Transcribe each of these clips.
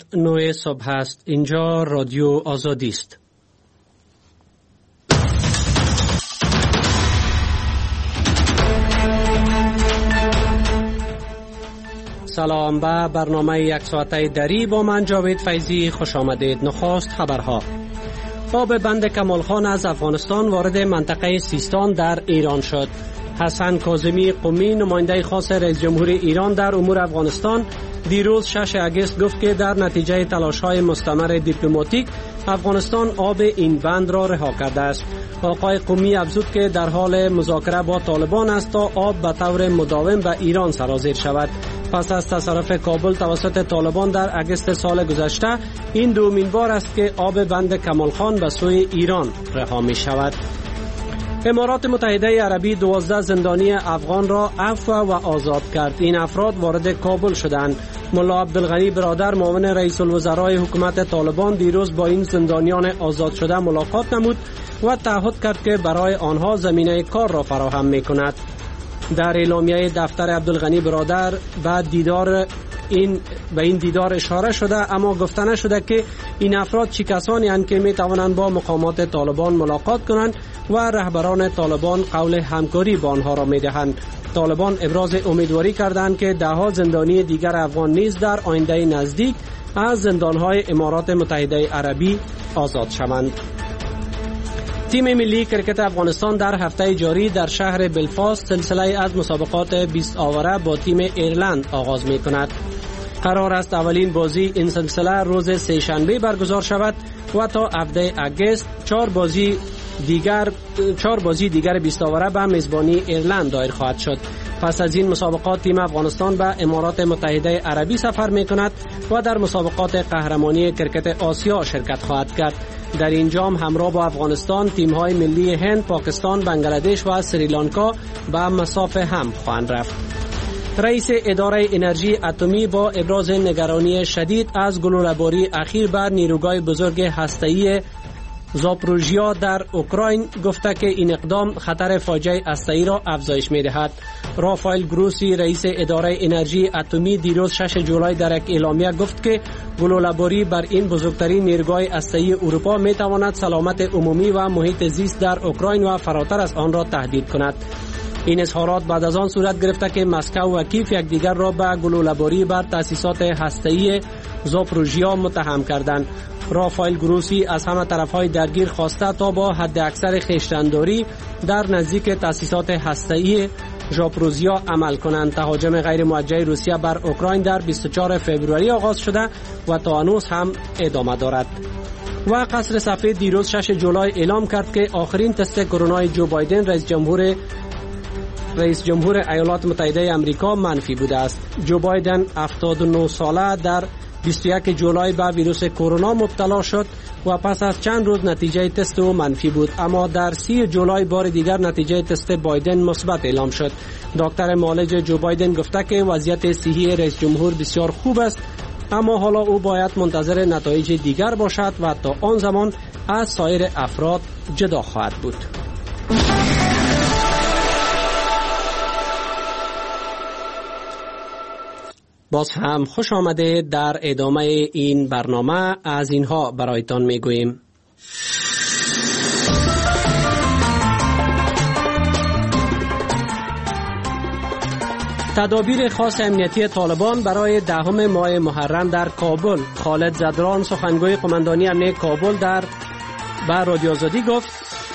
9 صبح است. اینجا رادیو آزادی است. سلام به برنامه یک ساعته دری با من جاوید فیضی خوش آمدید. نخست خبرها. آب بند کمالخان از افغانستان وارد منطقه سیستان در ایران شد. حسن کاظمی قمی نماینده خاص رئیس جمهور ایران در امور افغانستان دیروز 6 اگست گفت که در نتیجه تلاش‌های مستمر دیپلماتیک افغانستان آب این بند را رها کرده است. آقای قمی افزود که در حال مذاکره با طالبان است تا آب به طور مداوم به ایران سرازیر شود. پس از تصرف کابل توسط طالبان در اگست سال گذشته این دومین بار است که آب بند کمالخان به سوی ایران رها می شود. امارات متحده عربی 12 زندانی افغان را عفو و آزاد کرد. این افراد وارد کابل شدند. ملا عبدالغنی برادر معاون رئیس الوزرای حکومت طالبان دیروز با این زندانیان آزاد شده ملاقات نمود و تعهد کرد که برای آنها زمینه کار را فراهم می‌کند. در اعلامیه دفتر عبدالغنی برادر به این دیدار اشاره شده، اما گفته نشده که این افراد چه کسانی اند که می توانند با مقامات طالبان ملاقات کنند و رهبران طالبان قول همکاری با آنها را می دهند. طالبان ابراز امیدواری کردند که دهها زندانی دیگر افغان نیز در آینده نزدیک از زندانهای امارات متحده عربی آزاد شوند. تیم ملی کرکت افغانستان در هفته جاری در شهر بلفاست سلسله از مسابقات 20 آوره با تیم ایرلند آغاز می کند. قرار است اولین بازی این سلسله روز سه‌شنبه برگزار شود و تا 17 اگست 4 بازی دیگر 20 آوره به میزبانی ایرلند دایر خواهد شد. پس از این مسابقات تیم افغانستان به امارات متحده عربی سفر می کند و در مسابقات قهرمانی کرکت آسیا شرکت خواهد کرد. در این جام همراه با افغانستان تیم‌های ملی هند، پاکستان، بنگلادش و سریلانکا به مسافه هم خواهند رفت. رئیس اداره انرژی اتمی با ابراز نگرانی شدید از گلوله‌باری اخیر بر نیروگاه بزرگ هسته‌ای زاپروژیا در اوکراین گفته که این اقدام خطر فاجعه هسته‌ای را افزایش می‌دهد. رافائل گروسی رئیس اداره انرژی اتمی دیروز 6 جولای در یک اعلامیه گفت که گلوله‌باری بر این بزرگترین نیروگاه هسته‌ای اروپا می‌تواند سلامت عمومی و محیط زیست در اوکراین و فراتر از آن را تهدید کند. این اظهارات بعد از آن صورت گرفته که مسکو و کیف یکدیگر را به گلوله‌باری بر تأسیسات هسته‌ای زاپروژیا متهم کردند. رافائل گروسی از همه طرف‌های درگیر خواسته تا با حد اکثر خویشتن‌داری در نزدیک تأسیسات هسته‌ای زاپروژیا عمل کنند. تهاجم غیر موجه روسیه بر اوکراین در 24 فوریه آغاز شده و تا هنوز هم ادامه دارد. و قصر سفید دیروز 6 جولای اعلام کرد که آخرین تست کرونا جو بایدن رئیس جمهور ایالات متحده آمریکا منفی بوده است. جو بایدن 79 ساله در 21 جولای به ویروس کرونا مبتلا شد و پس از چند روز نتیجه تست او منفی بود، اما در 30 جولای بار دیگر نتیجه تست بایدن مثبت اعلام شد. دکتر معالج جو بایدن گفته که وضعیت صحی رئیس جمهور بسیار خوب است، اما حالا او باید منتظر نتایج دیگر باشد و تا آن زمان از سایر افراد جدا خواهد بود. باز هم خوش آمده. در ادامه این برنامه از اینها برایتان میگوییم. تدابیر خاص امنیتی طالبان برای 10 ماه محرم در کابل. خالد زدران سخنگوی قماندانی امنیت کابل به رادیو آزادی گفت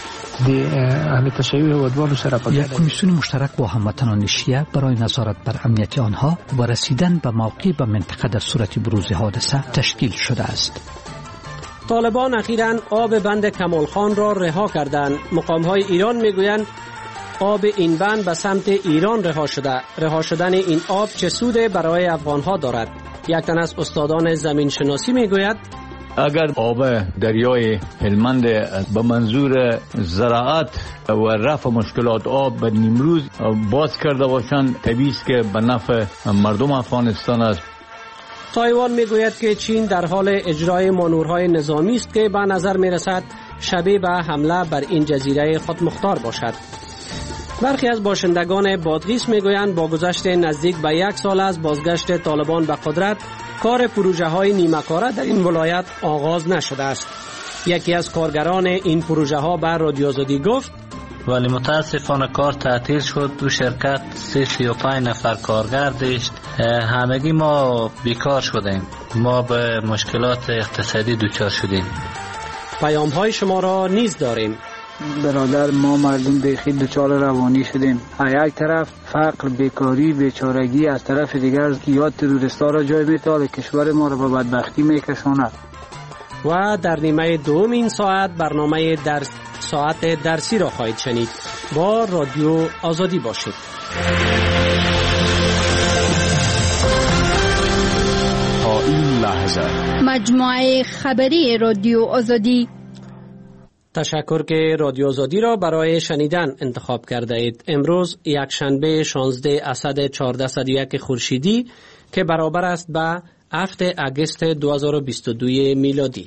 یک کمیسیون مشترک با هموطنان شیعه برای نظارت بر امنیت آنها و رسیدن به موقع و منطقه در صورت بروز حادثه تشکیل شده است. طالبان اخیراً آب بند کمالخان را رها کردند. مقام‌های ایران میگویند آب این بند به سمت ایران رها شده. رها شدن این آب چه سود برای افغان‌ها دارد؟ یک تن از استادان زمین شناسی میگوید اگر آب دریای هلمند به منظور زراعت و رفع مشکلات آب به نیمروز باز کرده باشند، طبیعی است که به نفع مردم افغانستان است. تایوان میگوید که چین در حال اجرای مانورهای نظامی است که به نظر میرسد شبیه به حمله بر این جزیره خودمختار باشد. برخی از باشندگان بادغیس میگویند با گذشت نزدیک به 1 سال از بازگشت طالبان به قدرت کار پروژه های نیمه‌کاره در این ولایت آغاز نشده است. یکی از کارگران این پروژه ها به رادیو آزادی گفت ولی متاسفانه کار تعطیل شد. دو شرکت 35 نفر کارگر داشت. همگی ما بیکار شدیم. ما به مشکلات اقتصادی دچار شدیم. پیام های شما را نیز داریم. برادر، ما مردم بیخی دچار روانی شدیم. از یک طرف فقر، بیکاری، بیچارگی، از طرف دیگر یا تروریستا را جای می‌تاله، کشور ما را به بدبختی میکشاند. و در نیمه دوم این ساعت برنامه ساعت درسی را خواهید شنید. با رادیو آزادی باشید. تا این لحظه مجموعه خبری رادیو آزادی. تشکر که رادیو آزادی را برای شنیدن انتخاب کرده اید. امروز یک شنبه 16 اسد 1401 خورشیدی که برابر است به 7 اگست 2022 میلادی.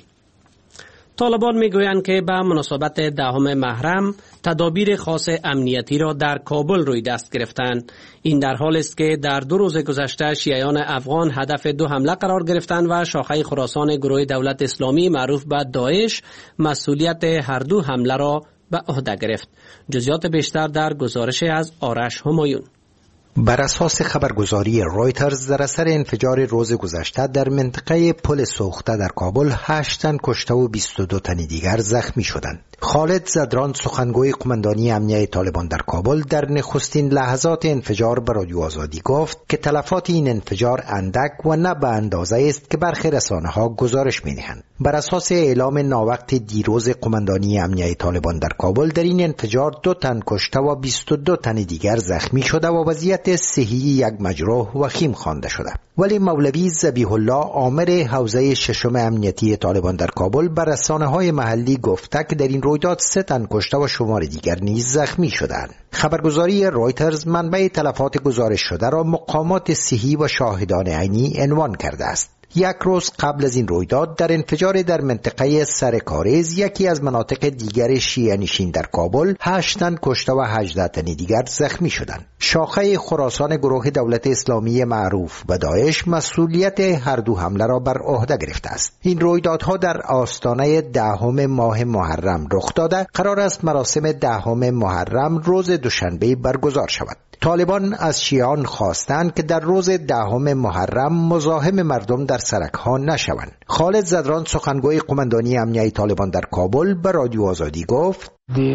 طالبان میگویند که به مناسبت 10 محرم تدابیر خاص امنیتی را در کابل روی دست گرفتند. این در حال است که در 2 روز گذشته شیعیان افغان هدف 2 حمله قرار گرفتند و شاخه خراسان گروه دولت اسلامی معروف به داعش مسئولیت هر 2 حمله را به عهده گرفت. جزئیات بیشتر در گزارش از آرش همایون. بر اساس خبرگزاری رویترز در اثر انفجار روز گذشته در منطقه پل سوخته در کابل 8 تن کشته و 22 تن دیگر زخمی شدند. خالد زدران سخنگوی قماندانی امنیه طالبان در کابل در نخستین لحظات انفجار به رادیو آزادی گفت که تلفات این انفجار اندک و نه به اندازه است که برخی رسانه‌ها گزارش می‌دهند. بر اساس اعلام ناوقت دیروز قماندانی امنیه طالبان در کابل در این انفجار 2 تن کشته و 22 تن دیگر زخمی شده و وضعیت صحی یک مجروح وخیم خوانده شده. ولی مولوی ذبیح الله آمر حوزه 6 امنیتی طالبان در کابل بر رسانه‌های محلی گفته که در این رویداد 3 تن کشته و شمار دیگر نیز زخمی شدند. خبرگزاری رویترز منبع تلفات گزارش شده را مقامات صحی و شاهدان عینی عنوان کرده است. 1 روز قبل از این رویداد در انفجار در منطقه سرکارز یکی از مناطق دیگر شیعه نشین در کابل 8 تن کشته و 18 تن دیگر زخمی شدند. شاخه خراسان گروه دولت اسلامی معروف به داعش مسئولیت هر 2 حمله را بر عهده گرفته است. این رویدادها در آستانه 10 ماه محرم رخ داده. قرار است مراسم 10 محرم روز دوشنبه برگزار شود. طالبان از شیعیان خواستند که در روز 10 محرم مزاحم مردم در سرک‌ها نشوند. خالد زدران سخنگوی قماندانی امنیه طالبان در کابل به رادیو آزادی گفت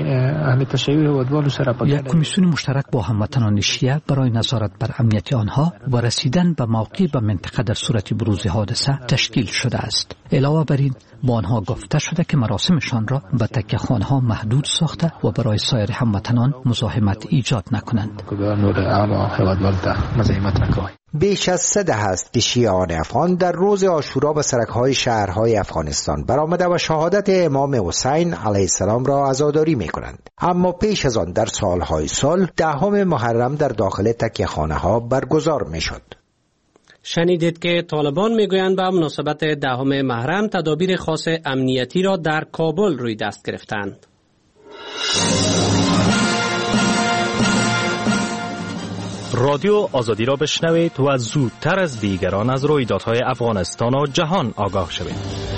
یک کمیسیون مشترک با هموطنان شیعه برای نظارت بر امنیت آنها و رسیدن به موقع و منطقه در صورت بروز حادثه تشکیل شده است. علاوه بر این با آنها گفته شده که مراسمشان را به تکیه‌خانه‌ها محدود ساخته و برای سایر هموطنان مزاحمت ایجاد نکنند. بیش از 3 دهه است که شیعیان افغان در روز عاشورا به سرک‌های شهرهای افغانستان برآمده و شهادت امام حسین علیه السلام را عزاداری می‌کنند. اما پیش از آن در سالهای صلح 10 محرم در داخل تکیه‌خانه‌ها برگزار می‌شد. شنیدید که طالبان میگویند به مناسبت 10 محرم تدابیر خاص امنیتی را در کابل روی دست گرفتند. رادیو آزادی را بشنوید و زودتر از دیگران از رویدادهای افغانستان و جهان آگاه شوید.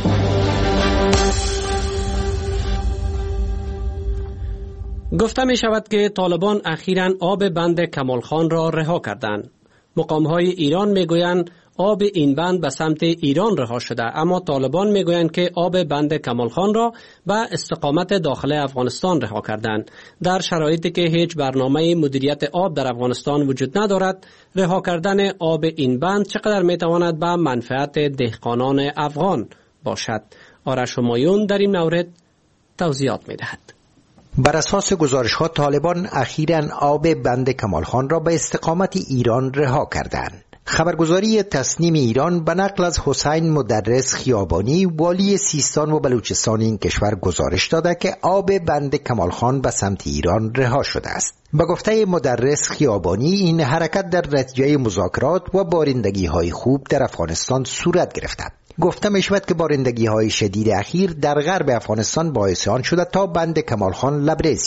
گفته می شود که طالبان اخیراً آب بند کمال خان را رها کردند. مقام‌های ایران میگویند آب این بند به سمت ایران رها شده، اما طالبان میگویند که آب بند کمال خان را به استقامت داخل افغانستان رها کردند. در شرایطی که هیچ برنامه مدیریت آب در افغانستان وجود ندارد، رها کردن آب این بند چقدر میتواند به منفعت دهقانان افغان باشد؟ آرش همایون در این مورد توضیحات میدهد. بر اساس گزارش‌ها طالبان اخیراً آب بند کمال خان را به استقامت ایران رها کردند. خبرگزاری تصنیم ایران به نقل از حسین مدرس خیابانی والی سیستان و بلوچستان این کشور گزارش داده که آب بند کمال خان به سمت ایران رها شده است. به گفته مدرس خیابانی این حرکت در نتیجه مذاکرات و بارندگی‌های خوب در افغانستان صورت گرفته. گفته می شود که بارندگی‌های شدید اخیر در غرب افغانستان باعث آن شده تا بند کمال خان لبریز شود.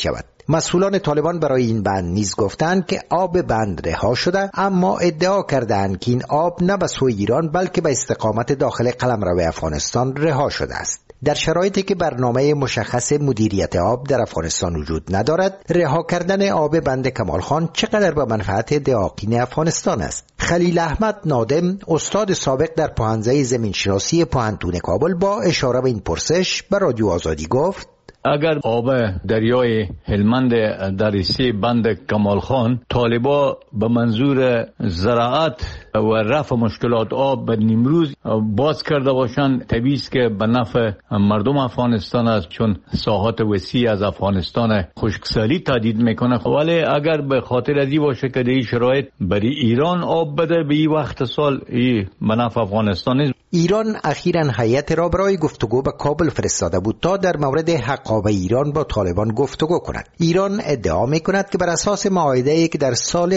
مسئولان طالبان برای این بند نیز گفتند که آب بند رها شده، اما ادعا کردند که این آب نه به سوی ایران بلکه به استقامت داخل قلمرو افغانستان رها شده است. در شرایطی که برنامه مشخص مدیریت آب در افغانستان وجود ندارد، رها کردن آب بند کمال خان چقدر به منفعت دهاقین افغانستان است؟ خلیل احمد نادم، استاد سابق در پوهنځی زمینشناسی پوهنتون کابل، با اشاره به این پرسش به رادیو آزادی گفت: اگر آب دریای هلمند در ریسه بند کمال خان طالبا به منظور زراعت و رفع مشکلات آب به نیمروز باز کرده باشند، طبیعی است که به نفع مردم افغانستان است، چون ساحات وسیع از افغانستان خشکسالی تهدید میکنه. ولی اگر به خاطر ازی باشه که در این شرایط برای ایران آب بده به این وقت سال، این به نفع افغانستان است. ایران اخیراً هیئت را برای گفتگو به کابل فرستاده بود تا در مورد حق آب ایران با طالبان گفتگو کند. ایران ادعا میکند که بر اساس معاهده‌ای که در سال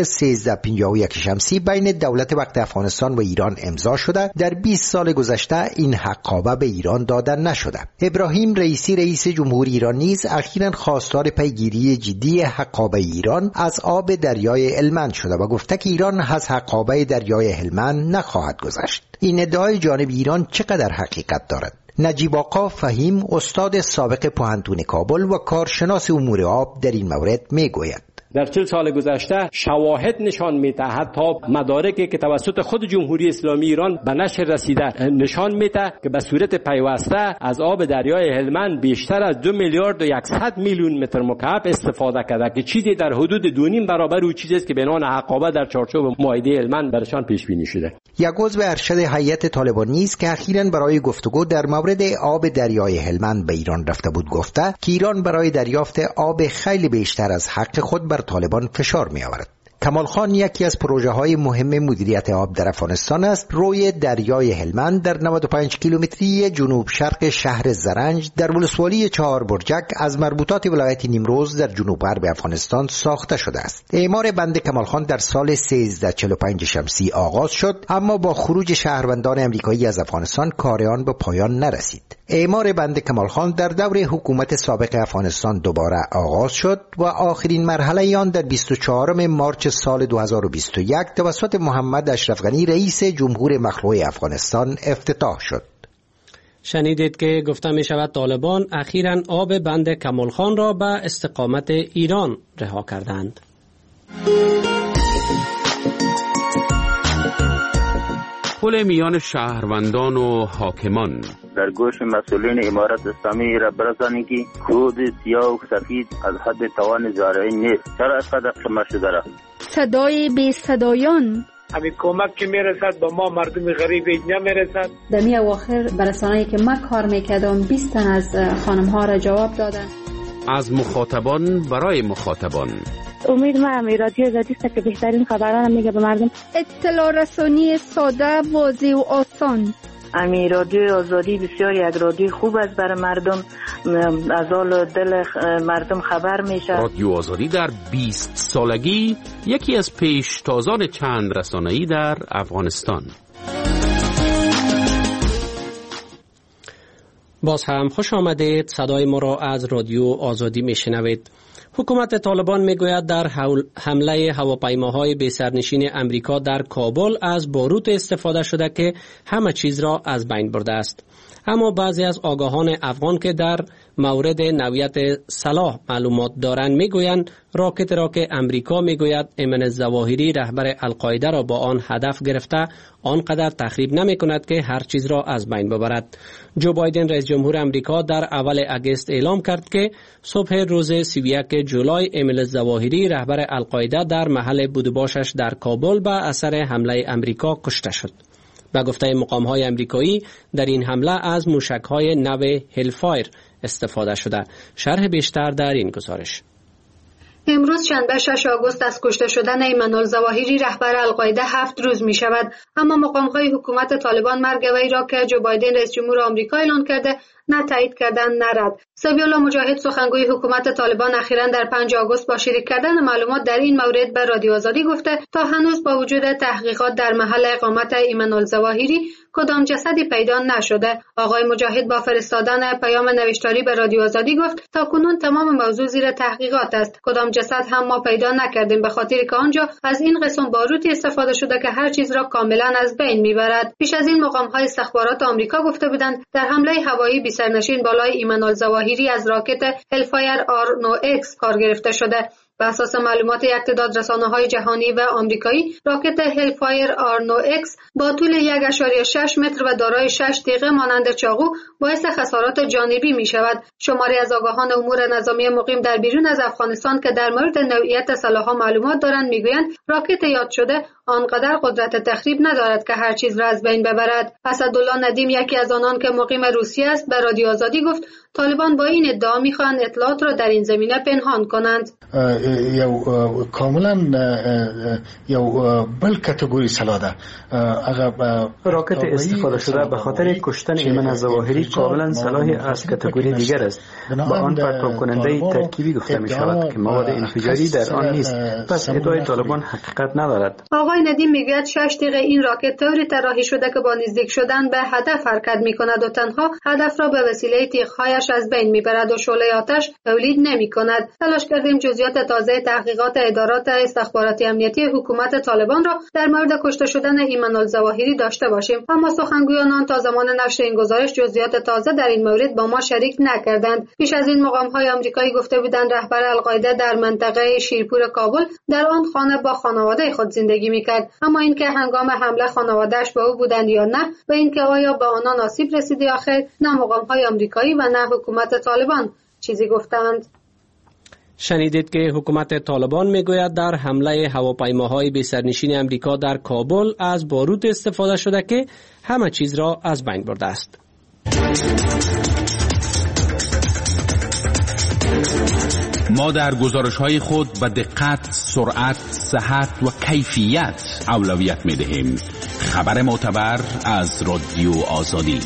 1351 شمسی بین دولت وقت افغانستان و ایران امضا شده، در 20 سال گذشته این حق آب به ایران داده نشده. ابراهیم رئیسی، رئیس جمهوری ایران، نیز اخیراً خواستار پیگیری جدی حق آب ایران از آب دریای هلمند شده و گفته که ایران از حق آب دریای هلمند نخواهد گذشت. این ادعای جانب ایران چقدر حقیقت دارد؟ نجیب آقا فهیم، استاد سابق پوهنتون کابل و کارشناس امور آب، در این مورد میگوید: در 40 سال گذشته شواهد نشان میده، حتی مدارکی که توسط خود جمهوری اسلامی ایران به نشر رسیده نشان میده که به صورت پیوسته از آب دریای هلمند بیشتر از 2 میلیارد و 100 میلیون متر مکعب استفاده کرده، که چیزی در حدود 2.5 برابر اون چیزی است که بنان حقابه در چارچوب معاهده هلمند برشان پیش بینی شده. یک عضو ارشد هیئت طالبان نیز که اخیراً برای گفتگو در مورد آب دریای هلمند به ایران رفته بود، گفته که ایران برای دریافت آب خیلی بیشتر از حق خود بر طالبان فشار می آورد. کمال خان یکی از پروژه های مهم مدیریت آب در افغانستان است. روی دریای هلمند در 95 کیلومتری جنوب شرق شهر زرنج در ولسوالی 4 برجک از مربوطات ولایت نیمروز در جنوب غرب افغانستان ساخته شده است. اعمار بند کمال خان در سال 1345 شمسی آغاز شد، اما با خروج شهروندان امریکایی از افغانستان کار آن به پایان نرسید. اعمار بند کمال خان در دور حکومت سابق افغانستان دوباره آغاز شد و آخرین مرحله آن در 24 مارچ سال 2021 توسط محمد اشرف غنی، رئیس جمهور مخلوع افغانستان، افتتاح شد. شنیدید که گفته می شود طالبان اخیراً آب بند کمال خان را به استقامت ایران رها کردند. پل میان شهروندان و حاکمان. در گوش مسئولین امارت اسلامی را برسانید که کود سیاه و سفید از حد توان زارعین نیست. چرا اینقدر کم شده را؟ صدای بی صدایان. همین کمک که میرسد با ما مردم غریب نمیرسد. در می اواخر برسانه‌ای که من کار میکردم 20 تن از خانم ها را جواب دادن. از مخاطبان برای مخاطبان. امید ما رادیو آزادی است که بهترین خبران میگه به مردم. اطلاع رسانی ساده، واضح و آسان. رادیو آزادی بسیار یک رادیو خوب است برای مردم، از حال دل مردم خبر میشه. رادیو آزادی در 20 سالگی یکی از پیشتازان چند رسانه‌ای در افغانستان. باز هم خوش آمدید. صدای ما را از رادیو آزادی میشنوید. حکومت طالبان میگوید در حمله هواپیماهای بی سرنشین امریکا در کابل از باروت استفاده شده که همه چیز را از بین برده است. اما بعضی از آگاهان افغان که در مورد نوعیت سلاح معلومات دارند میگویند راکت را که امریکا میگوید ایمن الظواهری رهبر القاعده را با آن هدف گرفته آنقدر تخریب نمی کند که هر چیز را از بین ببرد. جو بایدن رئیس جمهور امریکا در اول اگست اعلام کرد که صبح روز 31 جولای ایمن الظواهری رهبر القاعده در محل بودباشش در کابل به اثر حمله امریکا کشته شد. به گفته مقام‌های امریکایی در این حمله از موشک‌های نو هلفایر استفاده شده. شرح بیشتر در این گزارش. امروز شنبه 6 آگوست از کشته شدن ایمن الظواهری رهبر القاعده 7 روز می شود، اما مقام‌های حکومت طالبان مرگ وی را که جو بایدن رئیس جمهور آمریکا اعلان کرده نه تایید کردن نه رد. سبیح الله مجاهد سخنگوی حکومت طالبان اخیراً در 5 آگوست با شریک کردن معلومات در این مورد به رادیو آزادی گفته تا هنوز با وجود تحقیقات در محل اقامت ایمن الظواهری کدام جسدی پیدا نشده. آقای مجاهد با فرستادن پیام نوشتاری به رادیو آزادی گفت تاکنون تمام موضوع زیر تحقیقات است. کدام جسد هم ما پیدا نکردیم، به خاطر که آنجا از این قسم باروتی استفاده شده که هر چیز را کاملا از بین میبرد. پیش از این مقام‌های استخبارات آمریکا گفته بودند در حمله هوایی بی سرنشین بالای ایمن الظواهری از راکت هلفایر R9X کار گرفته شده. بر اساس معلومات یک تعداد رسانه‌های جهانی و آمریکایی، راکت هلفایر R9X با طول 1.6 متر و دارای 6 تیغه مانند چاقو باعث خسارات جانبی می شود. شماری از آگاهان امور نظامی مقیم در بیرون از افغانستان که در مورد نوعیت سلاح‌ها معلومات دارند میگویند راکت یاد شده آنقدر قدرت تخریب ندارد که هر چیز را از بین ببرد. اسدالله ندیم، یکی از آنان که مقیم روسیه است، به رادیو آزادی گفت طالبان با این ادعا می‌خواهند اطلاعات را در این زمینه پنهان کنند. کاملا بل کاتگوری سلاح ده. راکت استفاده شده به خاطر کشتن ایمن الظواهری کاملا سلاحی از کاتگوری دیگر است. با آن پرتاب کننده ترکیبی گفته می شود که مواد انفجاری در آن نیست. پس ادعای طالبان حقیقت ندارد. آقای ندیم میگوید 6 تیغه این راکت طوری طراحی شده که با نزدیک شدن به هدف حرکت می‌کند و تنها هدف را به وسیله تیغ‌هایش از بین می‌برد و شعله آتش تولید نمی‌کند. تلاش کردیم جزئیات تازه تحقیقات ادارات استخباراتی امنیتی حکومت طالبان را در مورد کشته شدن ایمن الظواهری داشته باشیم، اما سخنگویان تا زمان نشر این گزارش جزئیات تازه در این مورد با ما شریک نکردند. پیش از این مقام‌های آمریکایی گفته بودند رهبر القاعده در منطقه شیرپور کابل در آن خانه با خانواده خود زندگی می‌کرد، اما اینکه هنگام حمله خانواده‌اش با او بودند یا نه و اینکه آیا به آنان آسیب رسید یا خیر، نه مقام‌های آمریکایی و نه حکومت طالبان چیزی گفتند. شنیدید که حکومت طالبان میگوید در حمله هواپیماهای بی سرنشین امریکا در کابل از بارود استفاده شده که همه چیز را از بین برده است. ما در گزارش‌های خود به دقت، سرعت، صحت و کیفیت اولویت می‌دهیم. خبر معتبر از رادیو آزادی.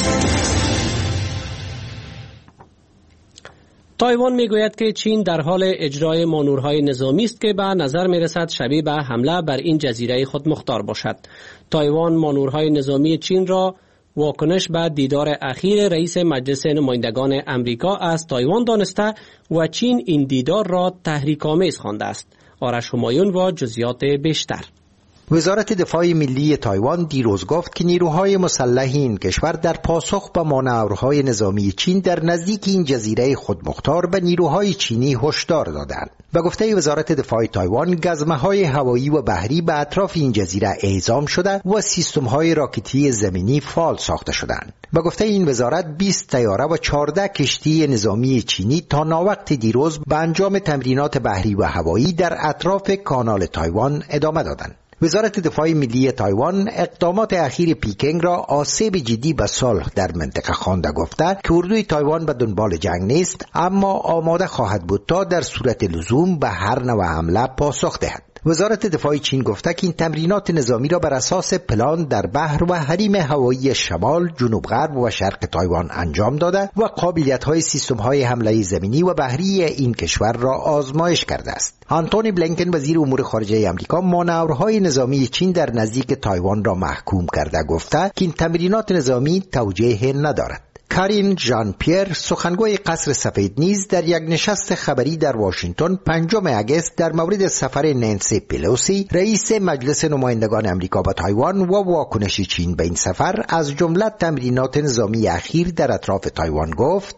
تایوان میگوید که چین در حال اجرای مانورهای نظامی است که به نظر میرسد شبیه به حمله بر این جزیره خودمختار باشد. تایوان مانورهای نظامی چین را واکنش به دیدار اخیر رئیس مجلس نمایندگان امریکا از تایوان دانسته و چین این دیدار را تحریک‌آمیز خوانده است. آرش همایون و جزئیات بیشتر. وزارت دفاع ملی تایوان دیروز گفت که نیروهای مسلح این کشور در پاسخ به مانورهای نظامی چین در نزدیک این جزیره خودمختار به نیروهای چینی هشدار دادند. به گفته وزارت دفاع تایوان، گزمه‌های هوایی و بحری به اطراف این جزیره اعزام شده و سیستم‌های راکتی زمینی فعال ساخته شدند. به گفته این وزارت 20 طیاره و 14 کشتی نظامی چینی تا ناوقت دیروز به انجام تمرینات بحری و هوایی در اطراف کانال تایوان ادامه دادند. وزارت دفاع ملی تایوان اقدامات اخیر پیکنگ را آسیب جدی به صلح در منطقه خوانده گفته که اردوی تایوان به دنبال جنگ نیست، اما آماده خواهد بود تا در صورت لزوم به هر نوع حمله پاسخ دهد. وزارت دفاع چین گفته که این تمرینات نظامی را بر اساس پلان در بحر و حریم هوایی شمال، جنوب غرب و شرق تایوان انجام داده و قابلیت‌های سیستم‌های حمله زمینی و بحری این کشور را آزمایش کرده است. آنتونی بلینکن وزیر امور خارجه آمریکا مانورهای نظامی چین در نزدیک تایوان را محکوم کرده گفته که این تمرینات نظامی توجیه ندارد. کارین ژان پیر، سخنگوی قصر سفید، نیز در یک نشست خبری در واشنگتن 5 اگست در مورد سفر نانسی پلوسی رئیس مجلس نمایندگان امریکا به تایوان و واکنش چین به این سفر از جمله تمرینات نظامی اخیر در اطراف تایوان گفت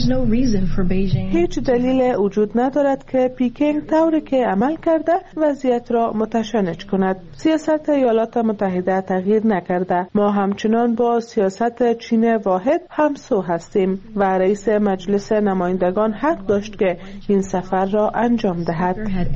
هیچ دلیل وجود ندارد که پیکنگ طوری که عمل کرده وضعیت را متشنج کند. سیاست ایالات متحده تغییر نکرده. ما همچنان با سیاست چین واحد همسو هستیم و رئیس مجلس نمایندگان حق داشت که این سفر را انجام دهد.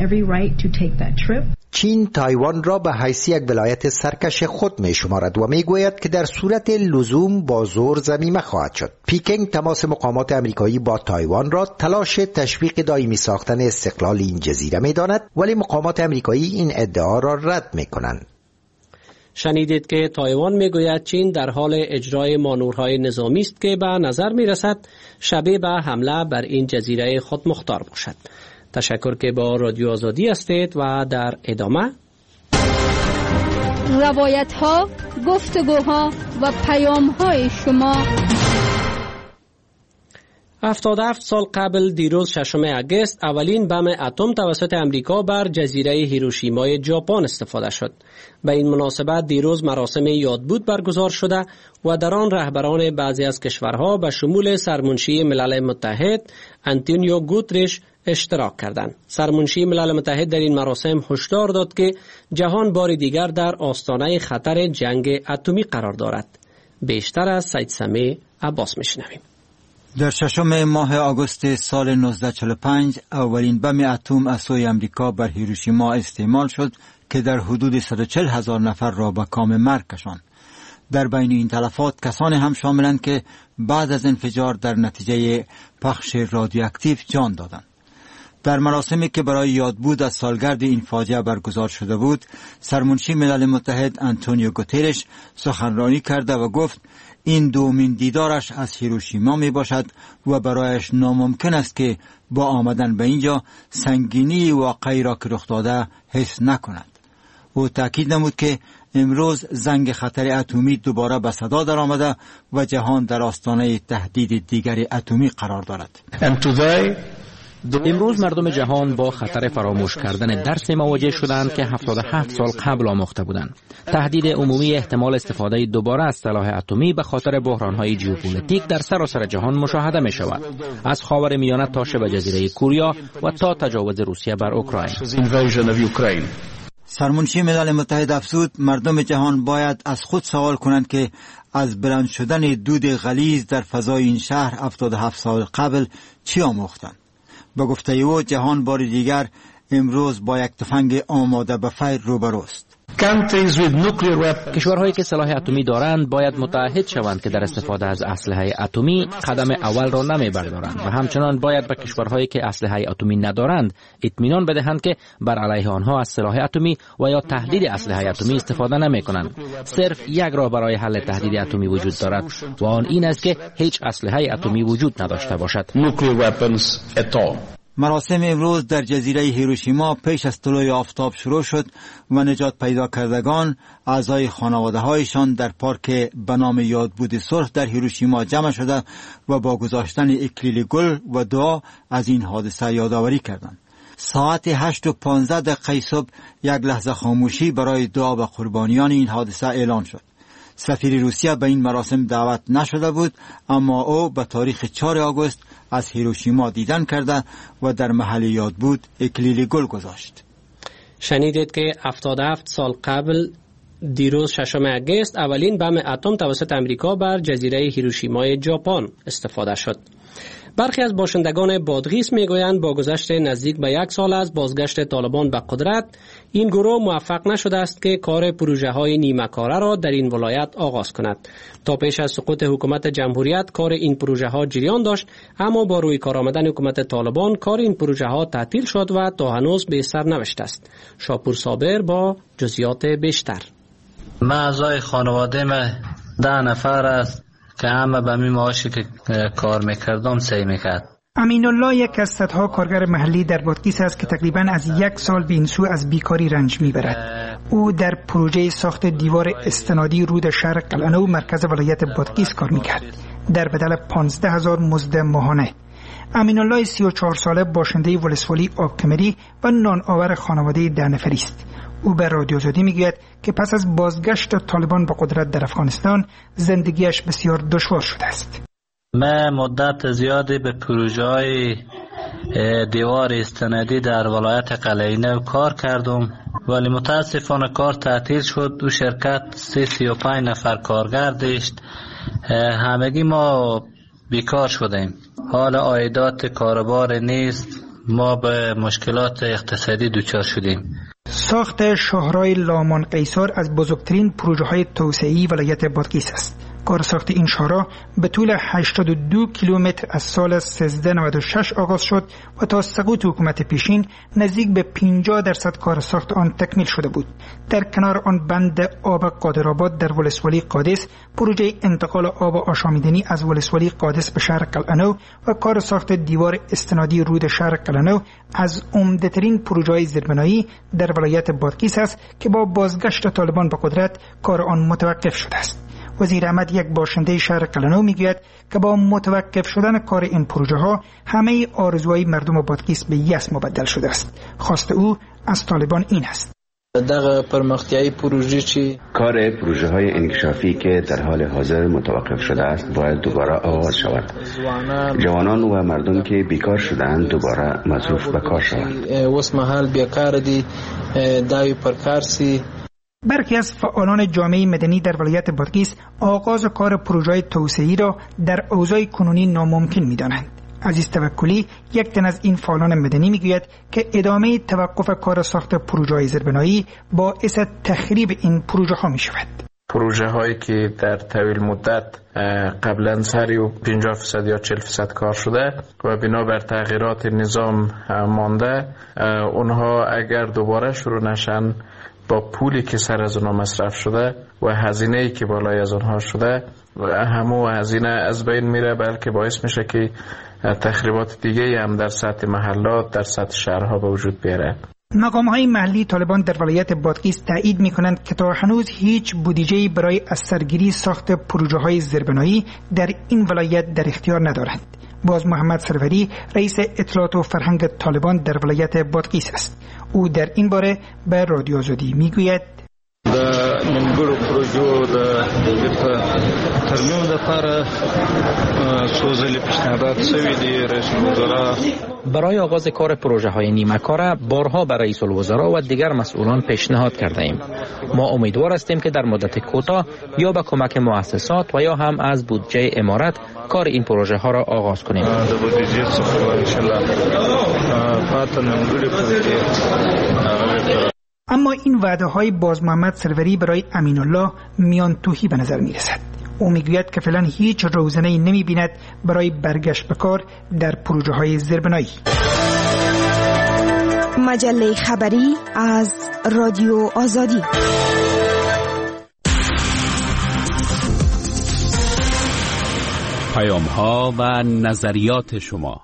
چین تایوان را به حیث یک ولایت سرکش خود می شمارد و می گوید که در صورت لزوم با زور ضمیمه خواهد شد. پیکنگ تماس مقامات امریکایی با تایوان را تلاش تشویق دائمی ساختن استقلال این جزیره می داند، ولی مقامات امریکایی این ادعا را رد می کنند. شنیدید که تایوان می گوید چین در حال اجرای مانورهای نظامی است که به نظر می رسد شبیه به حمله بر این جزیره خودمختار باشد. تشکر که با رادیو آزادی هستید و در ادامه روایت ها، گفتگوها و پیام‌های شما. 77 سال قبل دیروز 6 اگست اولین بم اتم توسط امریکا بر جزیره هیروشیمای ژاپن استفاده شد. به این مناسبت دیروز مراسم یادبود برگزار شده و در آن رهبران بعضی از کشورها به شمول سرمنشی ملل متحد آنتونیو گوترش اشتراک کردند. سرمنشی ملل متحد در این مراسم هشدار داد که جهان بار دیگر در آستانه خطر جنگ اتمی قرار دارد. بیشتر از سید سمی عباس میشنویم. در 6 ماه آگوست سال 1945 اولین بم اتم از سوی امریکا بر هیروشیما استعمال شد که در حدود 140,000 نفر را به کام مرگ کشاند. در بین این تلفات کسانی هم شاملند که بعد از انفجار در نتیجه پخش رادیواکتیو جان دادند. در مراسمی که برای یادبود از سالگرد این فاجعه برگزار شده بود، سرمنشی ملل متحد آنتونیو گوترش سخنرانی کرده و گفت این دومین دیدارش از هیروشیما می باشد و برایش ناممکن است که با آمدن به اینجا سنگینی واقعی را که رخ داده حس نکند. او تاکید نمود که امروز زنگ خطر اتمی دوباره به صدا در آمده و جهان در آستانه تهدید دیگر اتمی قرار دارد. امروز مردم جهان با خطر فراموش کردن درسی مواجه شدند که 77 سال قبل آموخته بودند. تهدید عمومی احتمال استفاده دوباره از سلاح اتمی به خاطر بحران‌های ژئوپلیتیک در سراسر جهان مشاهده می شود، از خاورمیانه تا شبه جزیره کوریا و تا تجاوز روسیه بر اوکراین. سرمنشی ملل متحد افزود مردم جهان باید از خود سوال کنند که از بلند شدن دود غلیظ در فضای این شهر 77 سال قبل چی آموختند. به گفته او جهان بار دیگر امروز با یک تفنگ آماده به فیر روبروست. کشورهایی که سلاح اتمی دارند باید متعهد شوند که در استفاده از اسلحه اتمی قدم اول را نمیبردارند و همچنان باید به کشورهایی که اسلحه اتمی ندارند اطمینان بدهند که بر علیه آنها از سلاح اتمی و یا تهدید اسلحه اتمی استفاده نمیکنند. صرف یک راه برای حل تهدید اتمی وجود دارد و آن این است که هیچ اسلحه اتمی وجود نداشته باشد. مراسم امروز در جزیره هیروشیما پیش از طلوع آفتاب شروع شد و نجات پیدا کردگان اعضای خانواده هایشان در پارک به نام یادبود صلح در هیروشیما جمع شده و با گذاشتن اکلیل گل و دعا از این حادثه یادآوری کردند. ساعت 8:15 صبح یک لحظه خاموشی برای دعا و قربانیان این حادثه اعلان شد. سفیر روسیه به این مراسم دعوت نشده بود، اما او به تاریخ 4 آگوست از هیروشیما دیدن کرده و در محل یادبود اکلیل گل گذاشت. شنیدید که 77 سال قبل دیروز 6 اگست اولین بم اتم توسط امریکا بر جزیره هیروشیمای ژاپن استفاده شد. برخی از باشندگان بادغیس میگویند با گذشت نزدیک به 1 سال از بازگشت طالبان به قدرت این گروه موفق نشده است که کار پروژه های نیمه کاره را در این ولایت آغاز کند. تا پیش از سقوط حکومت جمهوریت کار این پروژه ها جریان داشت، اما با روی کار آمدن حکومت طالبان کار این پروژه ها تعطیل شد و تا هنوز به سرنوشت است. شاپور صابر با جزئیات بیشتر. من اعضای خانواده من 10 نفر است که همه به می معاشی که کار میکردم سعی میکرد. امین الله یک از صدها کارگر محلی در بادغیس است که تقریباً از 1 سال به این سو از بیکاری رنج میبرد. او در پروژه ساخت دیوار استنادی رود شهر قلعه‌نو مرکز ولایت بادغیس کار میکرد در بدل 15,000 مزد ماهانه. امین الله 34 ساله باشنده ولسوالی آبکمری و نان آور خانواده 10 نفری است. او به رادیو آزادی میگوید که پس از بازگشت طالبان به قدرت در افغانستان زندگیش بسیار دشوار شده است. من مدت زیادی به پروژه های دیوار استنادی در ولایت قلعه‌نو کار کردم، ولی متاسفانه کار تعطیل شد. دو شرکت 35 نفر کارگر داشت. همگی ما بیکار شدیم. حال عایدات کاربار نیست. ما به مشکلات اقتصادی دچار شدیم. ساخت شاهراه لامان قیصر از بزرگترین پروژه‌های توسعه‌ای ولایت بادغیس است. کارساخت این شارع به طول 82 کیلومتر از سال 1396 آغاز شد و تا سقوط حکومت پیشین نزدیک به 50% کارساخت آن تکمیل شده بود. در کنار آن بند آب قادرآباد در ولسوالی قادس، پروژه انتقال آب آشامیدنی از ولسوالی قادس به شهر قلعه‌نو و کارساخت دیوار استنادی رود شهر قلعه‌نو از عمده‌ترین پروژه‌های زیربنایی در ولایت بادغیس است که با بازگشت طالبان به قدرت کار آن متوقف شده است. وزیر احمد، یک باشنده شهر قلعه‌نو، میگوید که با متوقف شدن کار این پروژه ها همه آرزوهای مردم بادغیس به یأس مبدل شده است. خواست او از طالبان این است: دغه پرمختیایی پروژه چی کار پروژه های انکشافی که در حال حاضر متوقف شده است باید دوباره آغاز شود. جوانان و مردم که بیکار شدند دوباره مصروف به کار شوند. اوس محل بیکار دي داوی پرکارسی. برخی از فعالان جامعه مدنی در ولایت بادغیس آغاز کار پروژه توسعه‌ای را در اوضاع کنونی ناممکن می‌دانند. عزیز توکلی، یک تن از این فعالان مدنی، میگوید که ادامه توقف کار ساخت پروژه‌های زیربنایی باعث تخریب این پروژه‌ها می‌شود. پروژه هایی که در طویل مدت قبلا سری و 50% یا 40% کار شده و بنابر تغییرات نظام مانده، اونها اگر دوباره شروع نشن با پولی که سر از اونها مصرف شده و هزینه‌ای که بالای از اونها شده و همو هزینه از بین میره، بلکه باعث میشه که تخریبات دیگه هم در سطح محلات، در سطح شهرها به وجود بیاره. مقام‌های محلی طالبان در ولایت بادغیس تایید می‌کنند که تا هنوز هیچ بودجه‌ای برای از سرگیری ساخت پروژه‌های زیربنایی در این ولایت در اختیار ندارند. باز محمد سروری، رئیس اطلاعات و فرهنگ طالبان در ولایت بادغیس است. او در این باره به رادیو آزادی میگوید: د نیمګړو پروژو د ترمیم لپاره څو ځلې پیشنهادات شوي دي. رئیس الوزرا برای آغاز کار پروژه های نیمه کاره بارها به رئیس الوزرا و دیگر مسئولان پیشنهاد کرده ایم. ما امیدوار هستیم که در مدت کوتاه یا به کمک مؤسسات و یا هم از بودجه امارت کار این پروژه ها را آغاز کنیم. اما این وعده های باز محمد سروری برای امین الله میان توهی به نظر می رسد. او میگوید که فعلا هیچ روزنه‌ای نمی بیند برای برگشت به کار در پروژه های زیربنایی. مجله خبری از رادیو آزادی. پیام ها و نظریات شما.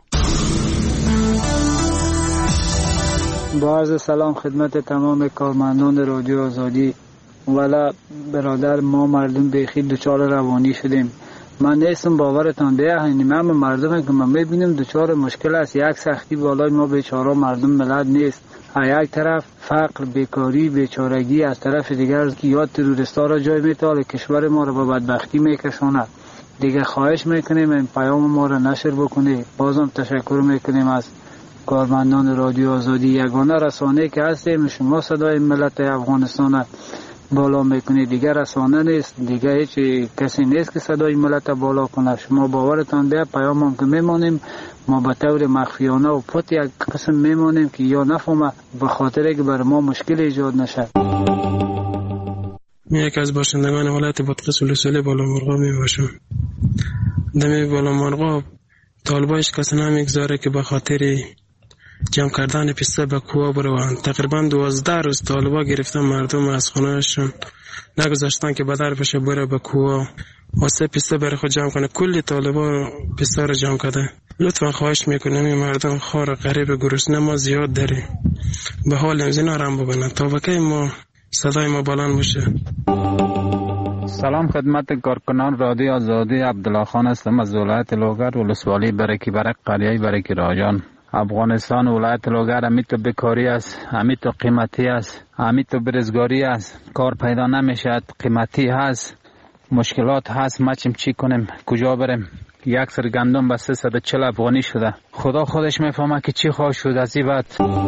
با عرض سلام خدمت تمام کارمندان رادیو آزادی. ولی برادر، ما مردم بیخی دچار روانی شدیم. من نیستم باورتان بیاهنیم، اما مردم که من میبینیم دچار مشکل است. یک سختی بالای ما بیچاره مردم ملت نیست. یک طرف فقر، بیکاری، بیچارگی، از طرف دیگر که یا تروریستا را جای میتاله، کشور ما را به بدبختی میکشونه. دیگه خواهش میکنیم این پیام ما را نشر بکنید. بازم تشکر میکنیم از کارمندان رادیو آزادی. یگانه رسانه که هستیم، شما صدای ملت افغانستان بالا میکنه، دیگه رسانه نیست، دیگه هیچ کسی نیست که صدای ملت بالا کنه. شما باورتان بیاد پیامم که میمانیم ما به طور مخفیانه و پت یک قسم میمانیم که یا نفهمه، به خاطر که بر ما مشکل ایجاد نشه. یک از باشندگان ولایت بادغیس ولسوالی بالامرغاب میباشم. دمی بالامرغاب طالبایش کسی نمیگذاره که به خاطر جمع کردن پسته به کوه بروند. تقریبا 12 روز طالبا گرفتن مردم از خونهشون، نگذاشتن که بدر بشه بره به کوه واسه پسته بره خود جمع کنه. کلی طالبا پسته رو جمع کرده. لطفا خواهش میکنم این مردم خار غریب گرسنه ما زیاد داریم، به حال امزینا رم ببینن تا وکی ما صدای ما بلند باشه. سلام خدمت کارکنان رادیو آزادی. عبدالله خان هستم از ولایت لوگر، ولسوالی برکی برک، قریه برکی راجان. افغانستان ولایت لوگر همی تو بیکاری است، همی تو قیمتی است، همی تو برزگاری است، کار پیدا نمیشد، قیمتی هست، مشکلات هست. ما چی کنیم، کجا بریم؟ یک سر گندم به 340 افغانی شده. خدا خودش میفهمه که چی خواهد شد از این بعد.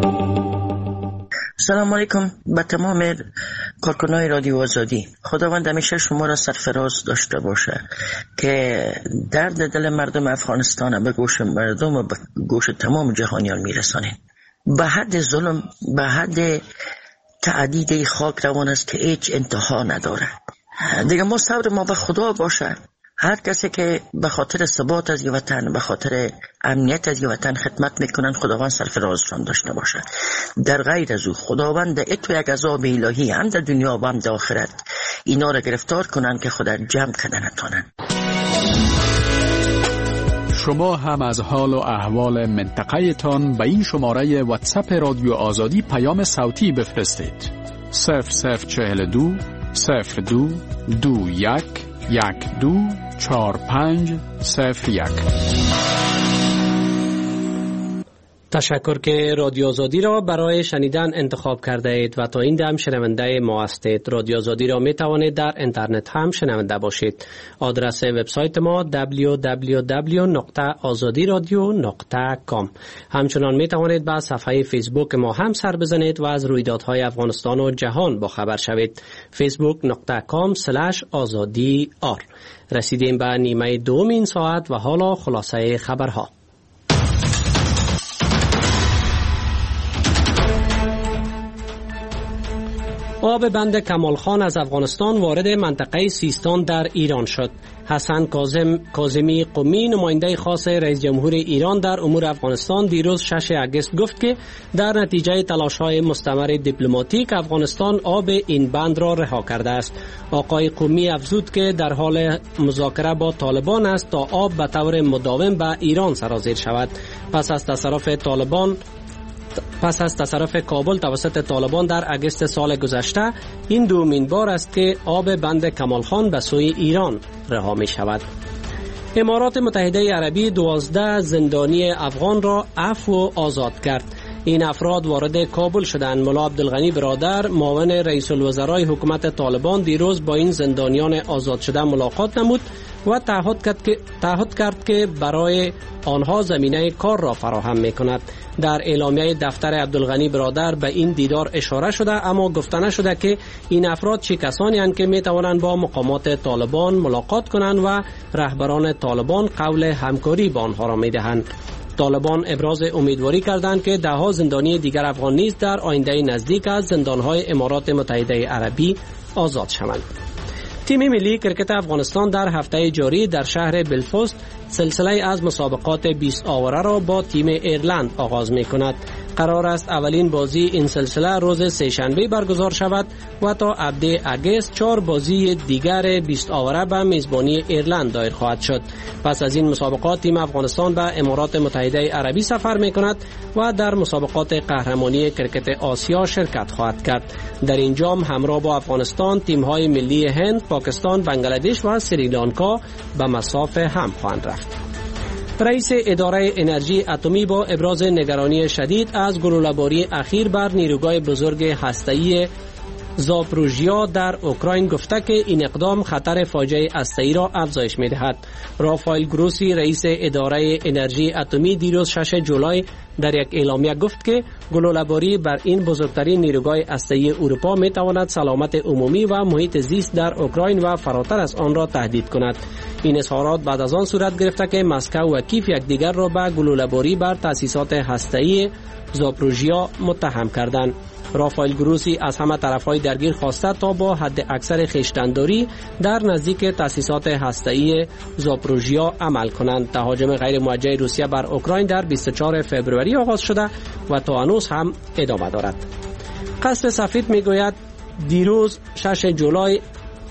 سلام علیکم به تمام کارکنان رادیو آزادی. خداوند همیشه شما را سرفراز داشته باشه که درد دل مردم افغانستان به گوش مردم و به گوش تمام جهانیان میرسانید. به حد ظلم، به حد تعدید خاک روان است که هیچ انتها نداره. دیگه ما صبر ما به خدا باشه. هر کسی که به خاطر ثبات از وطن، به خاطر امنیت از وطن خدمت میکنن، خداوند سرفرازشان داشته باشه. در غیر از او خداوند اتو یک عذاب الهی هم در دنیا و هم در آخرت اینا را گرفتار کنن که خدا جمع کنن نتونن. شما هم از حال و احوال منطقه تان به این شماره واتساپ رادیو آزادی پیام صوتی بفرستید. 0042 02 21 124501. تشکر که رادیو آزادی را برای شنیدن انتخاب کرده اید و تا این دم شنونده ما هستید. رادیو آزادی را می توانید در اینترنت هم شنونده باشید. آدرس وبسایت ما www.azadiradio.com. همچنان می توانید به صفحه فیسبوک ما هم سر بزنید و از رویدادهای افغانستان و جهان با خبر شوید. facebook.com/azadi.r. رسیدیم به نیمه دوم این ساعت و حالا خلاصه خبرها. آب بند کمال خان از افغانستان وارد منطقه سیستان در ایران شد. حسن کاظمی قمی، نماینده خاص رئیس جمهور ایران در امور افغانستان، دیروز 6 اگست گفت که در نتیجه تلاش‌های مستمر دیپلماتیک افغانستان آب این بند را رها کرده است. آقای قمی افزود که در حال مذاکره با طالبان است تا آب به طور مداوم به ایران سرازیر شود. پس از تصرف کابل توسط طالبان در اگست سال گذشته، این دومین بار است که آب بند کمال خان به سوی ایران رها می شود. امارات متحده عربی 12 زندانی افغان را عفو و آزاد کرد. این افراد وارد کابل شدند. ملا عبدالغنی برادر، معاون رئیس الوزرای حکومت طالبان، دیروز با این زندانیان آزاد شده ملاقات نمود و تعهد کرد که برای آنها زمینه کار را فراهم می‌کند. در اعلامیه دفتر عبدالغنی برادر به این دیدار اشاره شده، اما گفته نشده که این افراد چه کسانی هستند که می‌توانند با مقامات طالبان ملاقات کنند و رهبران طالبان قول همکاری با آنها را می‌دهند. طالبان ابراز امیدواری کردند که ده‌ها زندانی دیگر افغان نیز در آینده نزدیک از زندان‌های امارات متحده عربی آزاد شوند. تیم ملی کرکت افغانستان در هفته جاری در شهر بلفاست سلسله از مسابقات 20 آوره را با تیم ایرلند آغاز می کند. قرار است اولین بازی این سلسله روز سه‌شنبه برگزار شود و تا 17 اگست 4 بازی دیگر 20 آوره به میزبانی ایرلند دایر خواهد شد. پس از این مسابقات تیم افغانستان به امارات متحده عربی سفر می کند و در مسابقات قهرمانی کرکت آسیا شرکت خواهد کرد. در این جام همراه با افغانستان تیم‌های ملی هند، پاکستان، بنگلادش و سریلانکا به مصاف هم خواهند رفت. رئیس اداره انرژی اتمی با ابراز نگرانی شدید از گلوله‌باری اخیر بر نیروگاه بزرگ هسته‌ای زاپروژیا در اوکراین گفته که این اقدام خطر فاجعه هسته‌ای را افزایش می‌دهد. رافائل گروسی، رئیس اداره انرژی اتمی، دیروز 6 جولای در یک اعلامیه گفت که گلوله‌باری بر این بزرگترین نیروگاه هسته‌ای اروپا می‌تواند سلامت عمومی و محیط زیست در اوکراین و فراتر از آن را تهدید کند. این اظهارات بعد از آن صورت گرفته که مسکو و کیف یکدیگر را به گلوله‌باری بر تأسیسات هسته‌ای زاپروژیا متهم کردند. رافائل گروسی از همه طرف‌های درگیر خواسته تا با حد اکثر خویشتن‌داری در نزدیک تأسیسات هسته‌ای زاپروژیا عمل کنند. تهاجم غیر موجه روسیه بر اوکراین در 24 فوریه آغاز شده و تا هنوز هم ادامه دارد. قصر سفید میگوید دیروز 6 جولای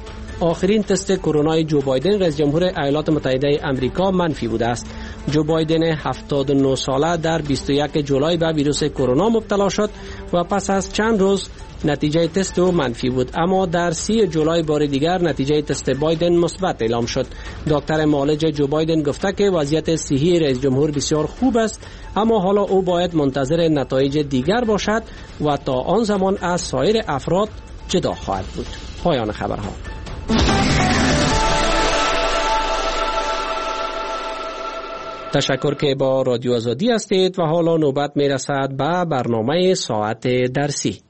آخرین تست کرونا جو بایدن رئیس جمهور ایالات متحده آمریکا منفی بوده است. جو بایدن 79 ساله در 21 جولای به ویروس کرونا مبتلا شد و پس از چند روز نتیجه تست او منفی بود، اما در 30 جولای بار دیگر نتیجه تست بایدن مثبت اعلام شد. دکتر معالج جو بایدن گفته که وضعیت صحی رئیس جمهور بسیار خوب است، اما حالا او باید منتظر نتایج دیگر باشد و تا آن زمان از سایر افراد جدا خواهد بود. پایان خبرها. تشکر که با رادیو آزادی هستید و حالا نوبت می رسد به برنامه ساعت درسی.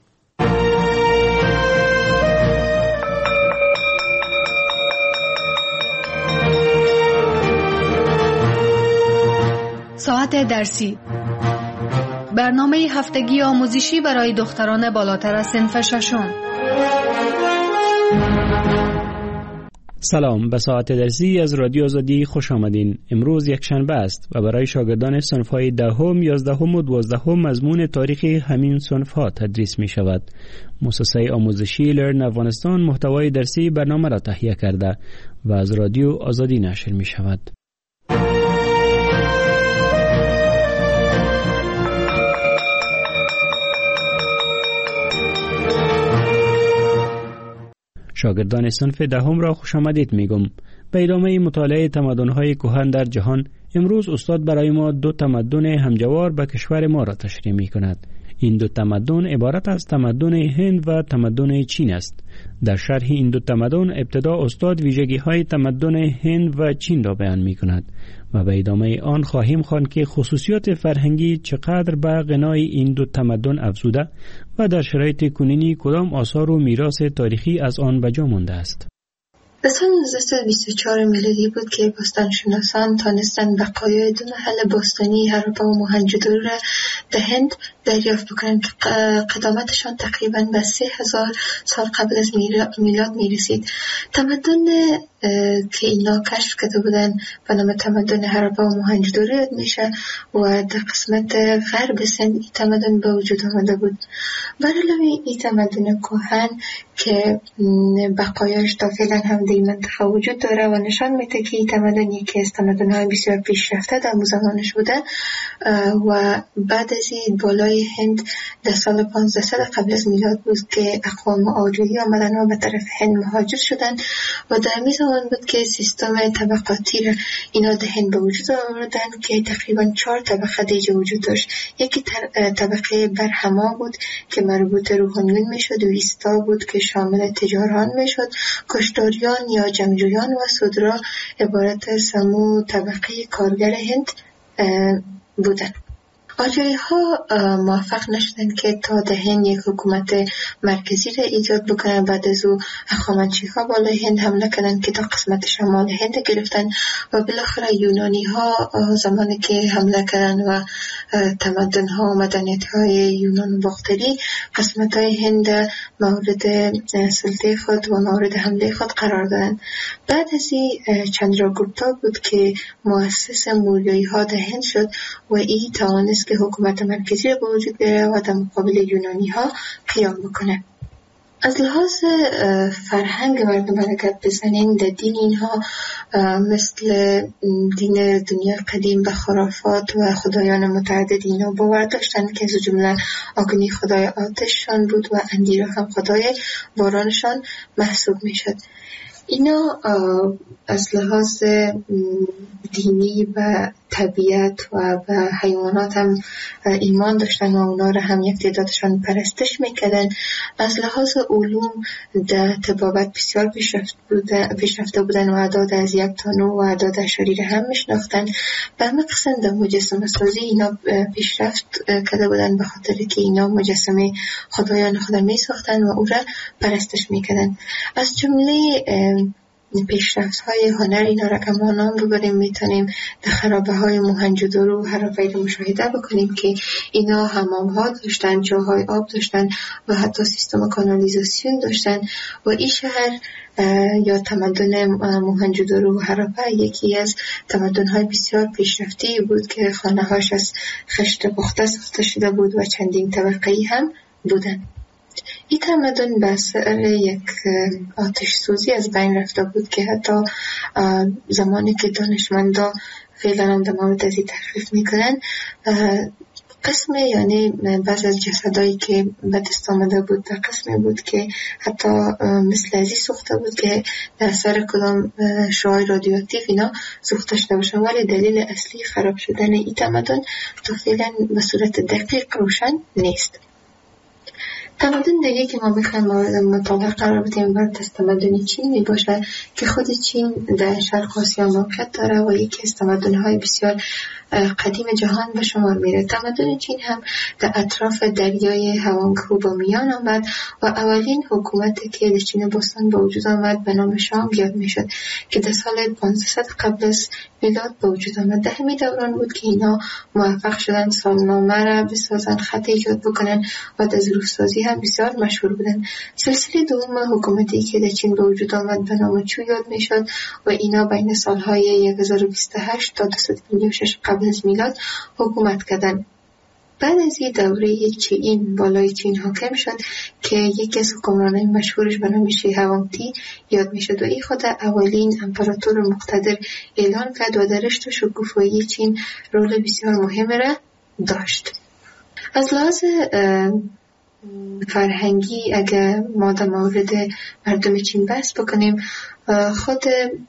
ساعت درسی، برنامه هفتگی آموزشی برای دختران بالاتر از صنف ششم. سلام، به ساعت درسی از رادیو آزادی خوش آمدین. امروز یک شنبه است و برای شاگردان صنف‌های 10ام، 11ام و 12ام مضمون تاریخی همین صنف‌ها تدریس می شود. مؤسسه آموزشی لرن افغانستان محتوای درسی برنامه را تهیه کرده و از رادیو آزادی نشر می شود. شاگردان صنف 10ام را خوش آمدید میگم. به ادامه مطالعه تمدن‌های کهن در جهان، امروز استاد برای ما 2 تمدن همجوار به کشور ما را تشریح می‌کند. این 2 تمدن عبارت از تمدن هند و تمدن چین است. در شرح این 2 تمدن ابتدا استاد ویژگی‌های تمدن هند و چین را بیان می‌کند و به ادامه آن خواهیم خواند که خصوصیات فرهنگی چقدر به غنای این 2 تمدن افزوده و در شرایط کنونی کدام آثار و میراث تاریخی از آن به جا مانده است. به سال 1924 میلادی بود که باستانشناسان تانستند بقایای 2 محل باستانی هراپا و موهنجودارو را در هند دریافت بکنند که قدامتشان تقریباً به 3000 سال قبل از میلاد میرسید. تمدن که اینا کشف کرده بودن به نام تمدن هراپا و موهنجودارو یاد میشه و در قسمت غرب سند این تمدن به وجود آمده بود. برعلاوه این تمدن کهن که بقایاش تا فعلا هم در این منطقه وجود داره و نشان میده که این تمدن یکی از تمدن‌های بسیار پیشرفته در زمانش بوده و بعد از این بالای هند در سال 1500 قبل از میلاد بود که اقوام آریایی آمدن و به طرف هند مهاجر شدن و در همین زمان بود که سیستم طبقاتی را اینا در هند به وجود آوردن که تقریبا 4 طبقه دیگه وجود داشت. یکی طبقه برهما بود که مربوط روحانیون میشد و ویستا بود که شامل تجاران میشد. کشتاریان یا جنگجویان و سودرا عبارت از سمو طبقه کارگر هند بودن. آریایی ها موفق نشدن که تا در هند یک حکومت مرکزی را ایجاد بکنن. بعد از او هخامنشی ها بالای هند حمله کردن که تا قسمت شمال هند گرفتن و بالاخره یونانی ها زمانی که حمله کردن و تمدن ها و مدنیت های یونان باختری قسمت های هند مورد سلطه خود و مورد حمله خود قرار دادن. بعد از این چندراگوپتا بود که مؤسس موریایی ها در هند شد و این توانست که حکومت مرکزی را به وجود بیاره و در مقابل یونانی ها قیام بکنه. از لحاظ فرهنگ مردم اگر بزنین در دین اینها مثل دین دنیا قدیم به خرافات و خدایان متعدد اینا باور داشتن که از جمله آگنی خدای آتششان بود و اندیرا هم خدای بارانشان محسوب می شد. اینا از لحاظ دینی و طبیعت و به حیوانات هم ایمان داشتن و اونا را هم یک تعدادشان پرستش میکردن. از لحاظ علوم در طبابت بسیار پیشرفته بودن و اعداد از 1 تا 9 و اعداد اشاری را هم میشناختن. به مقصد در مجسمه سازی اینا پیشرفت کرده بودن به خاطر که اینا مجسمه خدایان خدا میساختن و او را پرستش میکردن. از جمله پیشرفت های هنر اینا را که ما نام ببریم میتونیم در خرابه های موهنجودارو و هراپا را مشاهده بکنیم که اینا حمام ها داشتن، جاهای آب داشتن و حتی سیستم کانالیزاسیون داشتن و این شهر یا تمدن موهنجودارو و هراپا یکی از تمدن های بسیار پیشرفته بود که خانه هاش از خشت پخته ساخته شده بود و چندین طبقه‌ای هم بودن. این تمدن به اثر یک آتش سوزی از بین رفته بود که حتی زمانی که دانشمندا فعلا هم در مورد از این تحقیق میکنن قسم یعنی بعض از جسدایی که به دست آمده بود در قسمی بود که حتی مثل ازی سوخته بود که در اثر کدام شعاع رادیواکتیو اینا سوخته شده باشن، ولی دلیل اصلی خراب شدن این تمدن تا فعلا به صورت دقیق روشن نیست. تمدن دیگه که ما بخوایم مورد مطالعه قرار بدیم برد از تمدن چین می باشه که خود چین در شرق آسیا موقعیت داره و یکی از تمدن‌های بسیار قدیم جهان به شمار میره. تمدن چین هم در اطراف دریای هوانگهو با میان آمد و اولین حکومتی که در چین باستان به وجود آمد به نام شانگ یاد میشد که در سال 500 قبل از میلاد به وجود آمد. در همین دوران بود که اینا موفق شدن سالنامه را بسازن، خط ایجاد بکنن و در ظروف‌سازی هم بسیار مشهور بودند. سلسله دوم حکومتی که در چین به وجود آمد به نام چو یاد می شد و اینا بین سالهای 1028 تا 256 قبل از میلاد حکومت کردند. بعد از این دوره چین بالای چین حاکم شد که یکی از حکمرانان مشهورش به نام شی هوانگتی یاد می شد و این خود اولین امپراتور مقتدر اعلان کرد و در رشد و شکوفایی چین رول بسیار مهم را داشت. از لحاظ فرهنگی اگر ما در مورد مردم چین بحث بکنیم، خود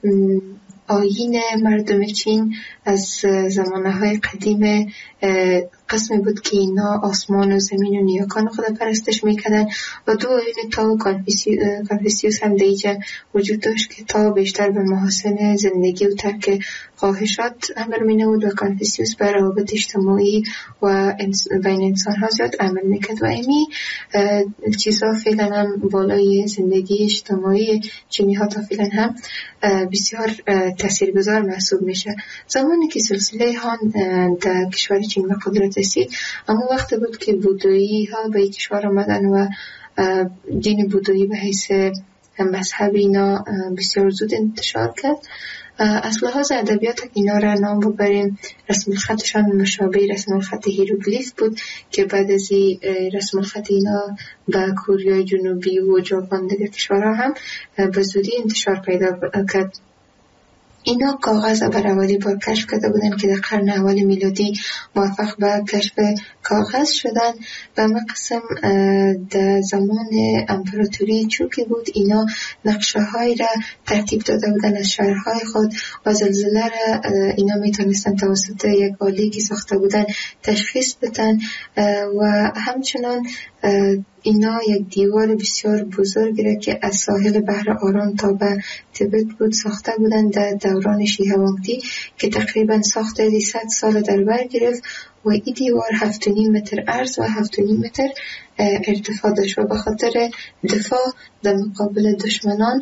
آیین مردم چین از زمانهای قدیم قسمی بود که اینا آسمان و زمین و نیاکان خود پرستش میکردن و دو آیین تا و کنفوسیوس هم دیجا وجود داشت که تا بیشتر به محاسن زندگی و ترک خواهشات امر مینود و کنفوسیوس بر روابط اجتماعی و بین انسان ها زیاد عمل میکرد و امی چیزها فعلا هم بالای زندگی اجتماعی چینی ها تا فعلا هم بسیار تاثیرگذار محسوب میشه. زمانی که سلسله هان در کشور چین به قدرت رسید، اما وقت بود که بودایی ها به کشور آمدن و دین بودایی به حیث مذهب اینا بسیار زود انتشار کرد. از لحاظ ادبیات اینا را نام ببریم، رسم الخطشان مشابه رسم الخط هیروگلیف بود که بعد از رسم الخط اینا به کره جنوبی و ژاپن دیگر کشورها هم به زودی انتشار پیدا کرد. اینا کاغذ بر اولی بار کشف کرده بودن که در قرن اول میلادی موفق به کشف کاغذ شدن. به مقسم در زمان امپراتوری چوکی بود، اینا نقشه های را ترتیب داده بودن از شهرهای خود و زلزله را اینا میتونستن توسط یک آلی که ساخته بودن تشخیص بدن و همچنان اینا یک دیوار بسیار بزرگ را که از ساحل بحر آرام تا به تبت بود ساخته بودند در دوران شی هوانگتی که تقریبا ساخت 100 سال در بر گرفت و این دیوار 7.5 متر عرض و 7.5 متر ارتفاع داشت و به خاطر دفاع در مقابل دشمنان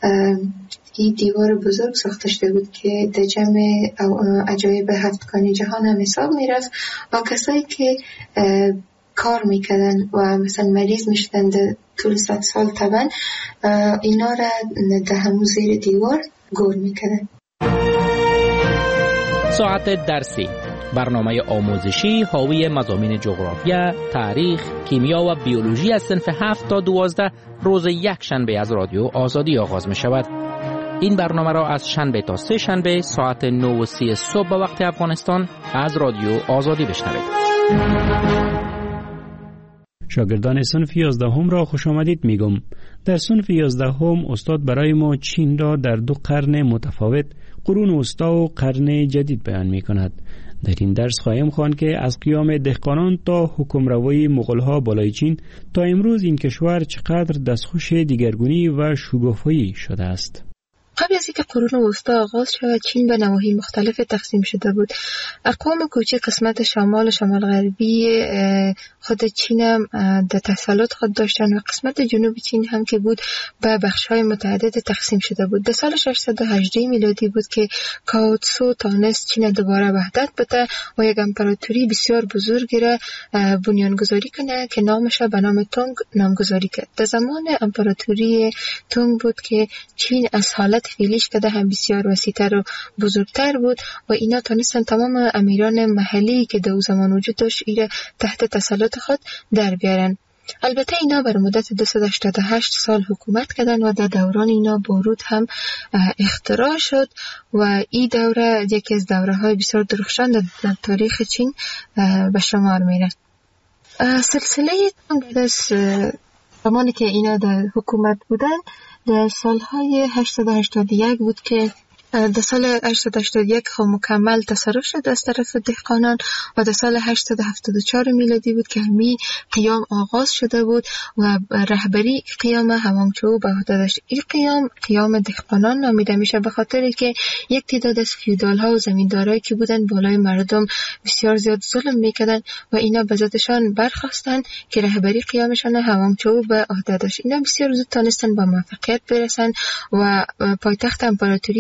این دیوار بزرگ ساخته شده بود که در جمع عجایب هفتگانی جهان هم حساب می رفت و کسایی که کار میکردن و مثلا مریض میشدن در طول 100 سال طبعا اینا را در همون زیر دیوار گور میکردن. ساعت درسی، برنامه آموزشی حاوی مضامین جغرافیا، تاریخ، کیمیا و بیولوژی از صنف 7 تا 12 روز یک شنبه از رادیو آزادی آغاز می شود. این برنامه را از شنبه تا سه شنبه ساعت 9:30 صبح به وقت افغانستان از رادیو آزادی بشنوید. شاگردان صنف 11 را خوش آمدید میگم. در صنف 11 استاد برای ما چین را در 2 قرن متفاوت، قرون وسطا و قرن جدید بیان می کند. در این درس خواهیم خواند که از قیام دهقانان تا حکمروایی مغول‌ها بالای چین تا امروز این کشور چقدر دستخوش دیگرگونی و شگفت‌هایی شده است. قبل از اینکه قرون وسطا آغاز شود، چین به نواحی مختلف تقسیم شده بود. اقوام کوچک قسمت شمال و شمال غربی خود چین هم در تسلط خود داشتن و قسمت جنوب چین هم که بود به بخش‌های متعدد تقسیم شده بود. در سال 618 میلادی بود که کاو تسو تانست چین دوباره وحدت بده و یک امپراتوری بسیار بزرگی را بنیانگذاری کنه که نامش به نام تونگ نامگذاری کرد. در زمان امپراتوری تونگ بود که چین از حالت فعلیش که هم بسیار وسیع‌تر و بزرگتر بود و اینا تونستن تمام امیران محلی که در زمان وجود داشت ایره تحت تسلط خود در بیارن. البته اینا بر مدت 288 سال حکومت کردن و در دوران اینا بارود هم اختراع شد و این دوره یکی از دوره‌های بسیار درخشان در تاریخ چین به شمار میره. سلسله بعد از زمانی که اینا در حکومت بودن در سالهای 881 بود که در سال 881 مکمل تصرف شد از طرف دهقانان و در سال 874 میلادی بود که همین قیام آغاز شده بود و رهبری قیام هوانگچو به عهده داشت. این قیام دهقانان نامیده میشه به خاطر که یک تعداد از فیودال ها و زمیندارایی که بودن بالای مردم بسیار زیاد ظلم میکردن و اینا به ذاتشان برخواستن که رهبری قیامشان هوانگچو به عهده داشت. اینا بسیار زود تونستن با موفقیت برسن و پایتخت امپراتوری تونگ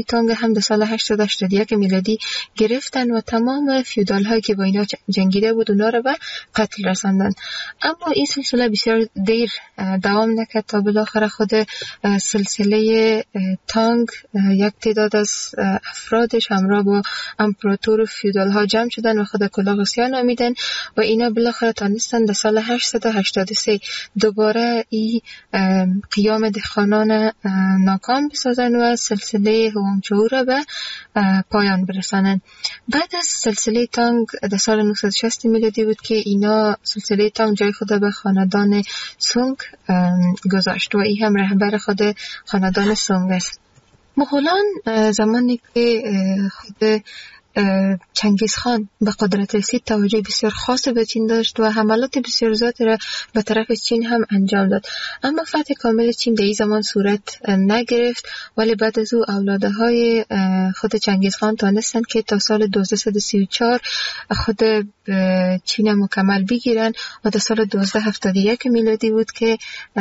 هم در سال 881 میلادی گرفتن و تمام فیودال هایی که با اینا جنگیده بود اونا رو به قتل رساندن. اما این سلسله بسیار دیر دوام نکرد تا بالاخره خود سلسله تانگ یک تعداد از افرادش همراه با امپراتور فیودال ها جمع شدن و خود کلاغاسیا نامیدن و اینا بالاخره تانستن در سال 883 دوباره این قیام دهقانان ناکام بسازن و سلسله هوانگچو را به پایان برسانن. بعد از سلسله تانگ در سال 960 میلادی بود که اینا سلسله تانگ جای خود به خاندان سونگ گذاشت و این هم رهبر خود خاندان سونگ است. مغولان زمانی که خود چنگیز خان به قدرت رسید توجه بسیار خاص به چین داشت و حملات بسیار زیادی را به طرف چین هم انجام داد. اما فتح کامل چین در این زمان صورت نگرفت، ولی بعد از او اولاده های خود چنگیز خان تانستند که تا سال 1234 خود چین مکمل بگیرن و در سال 1271 میلادی بود که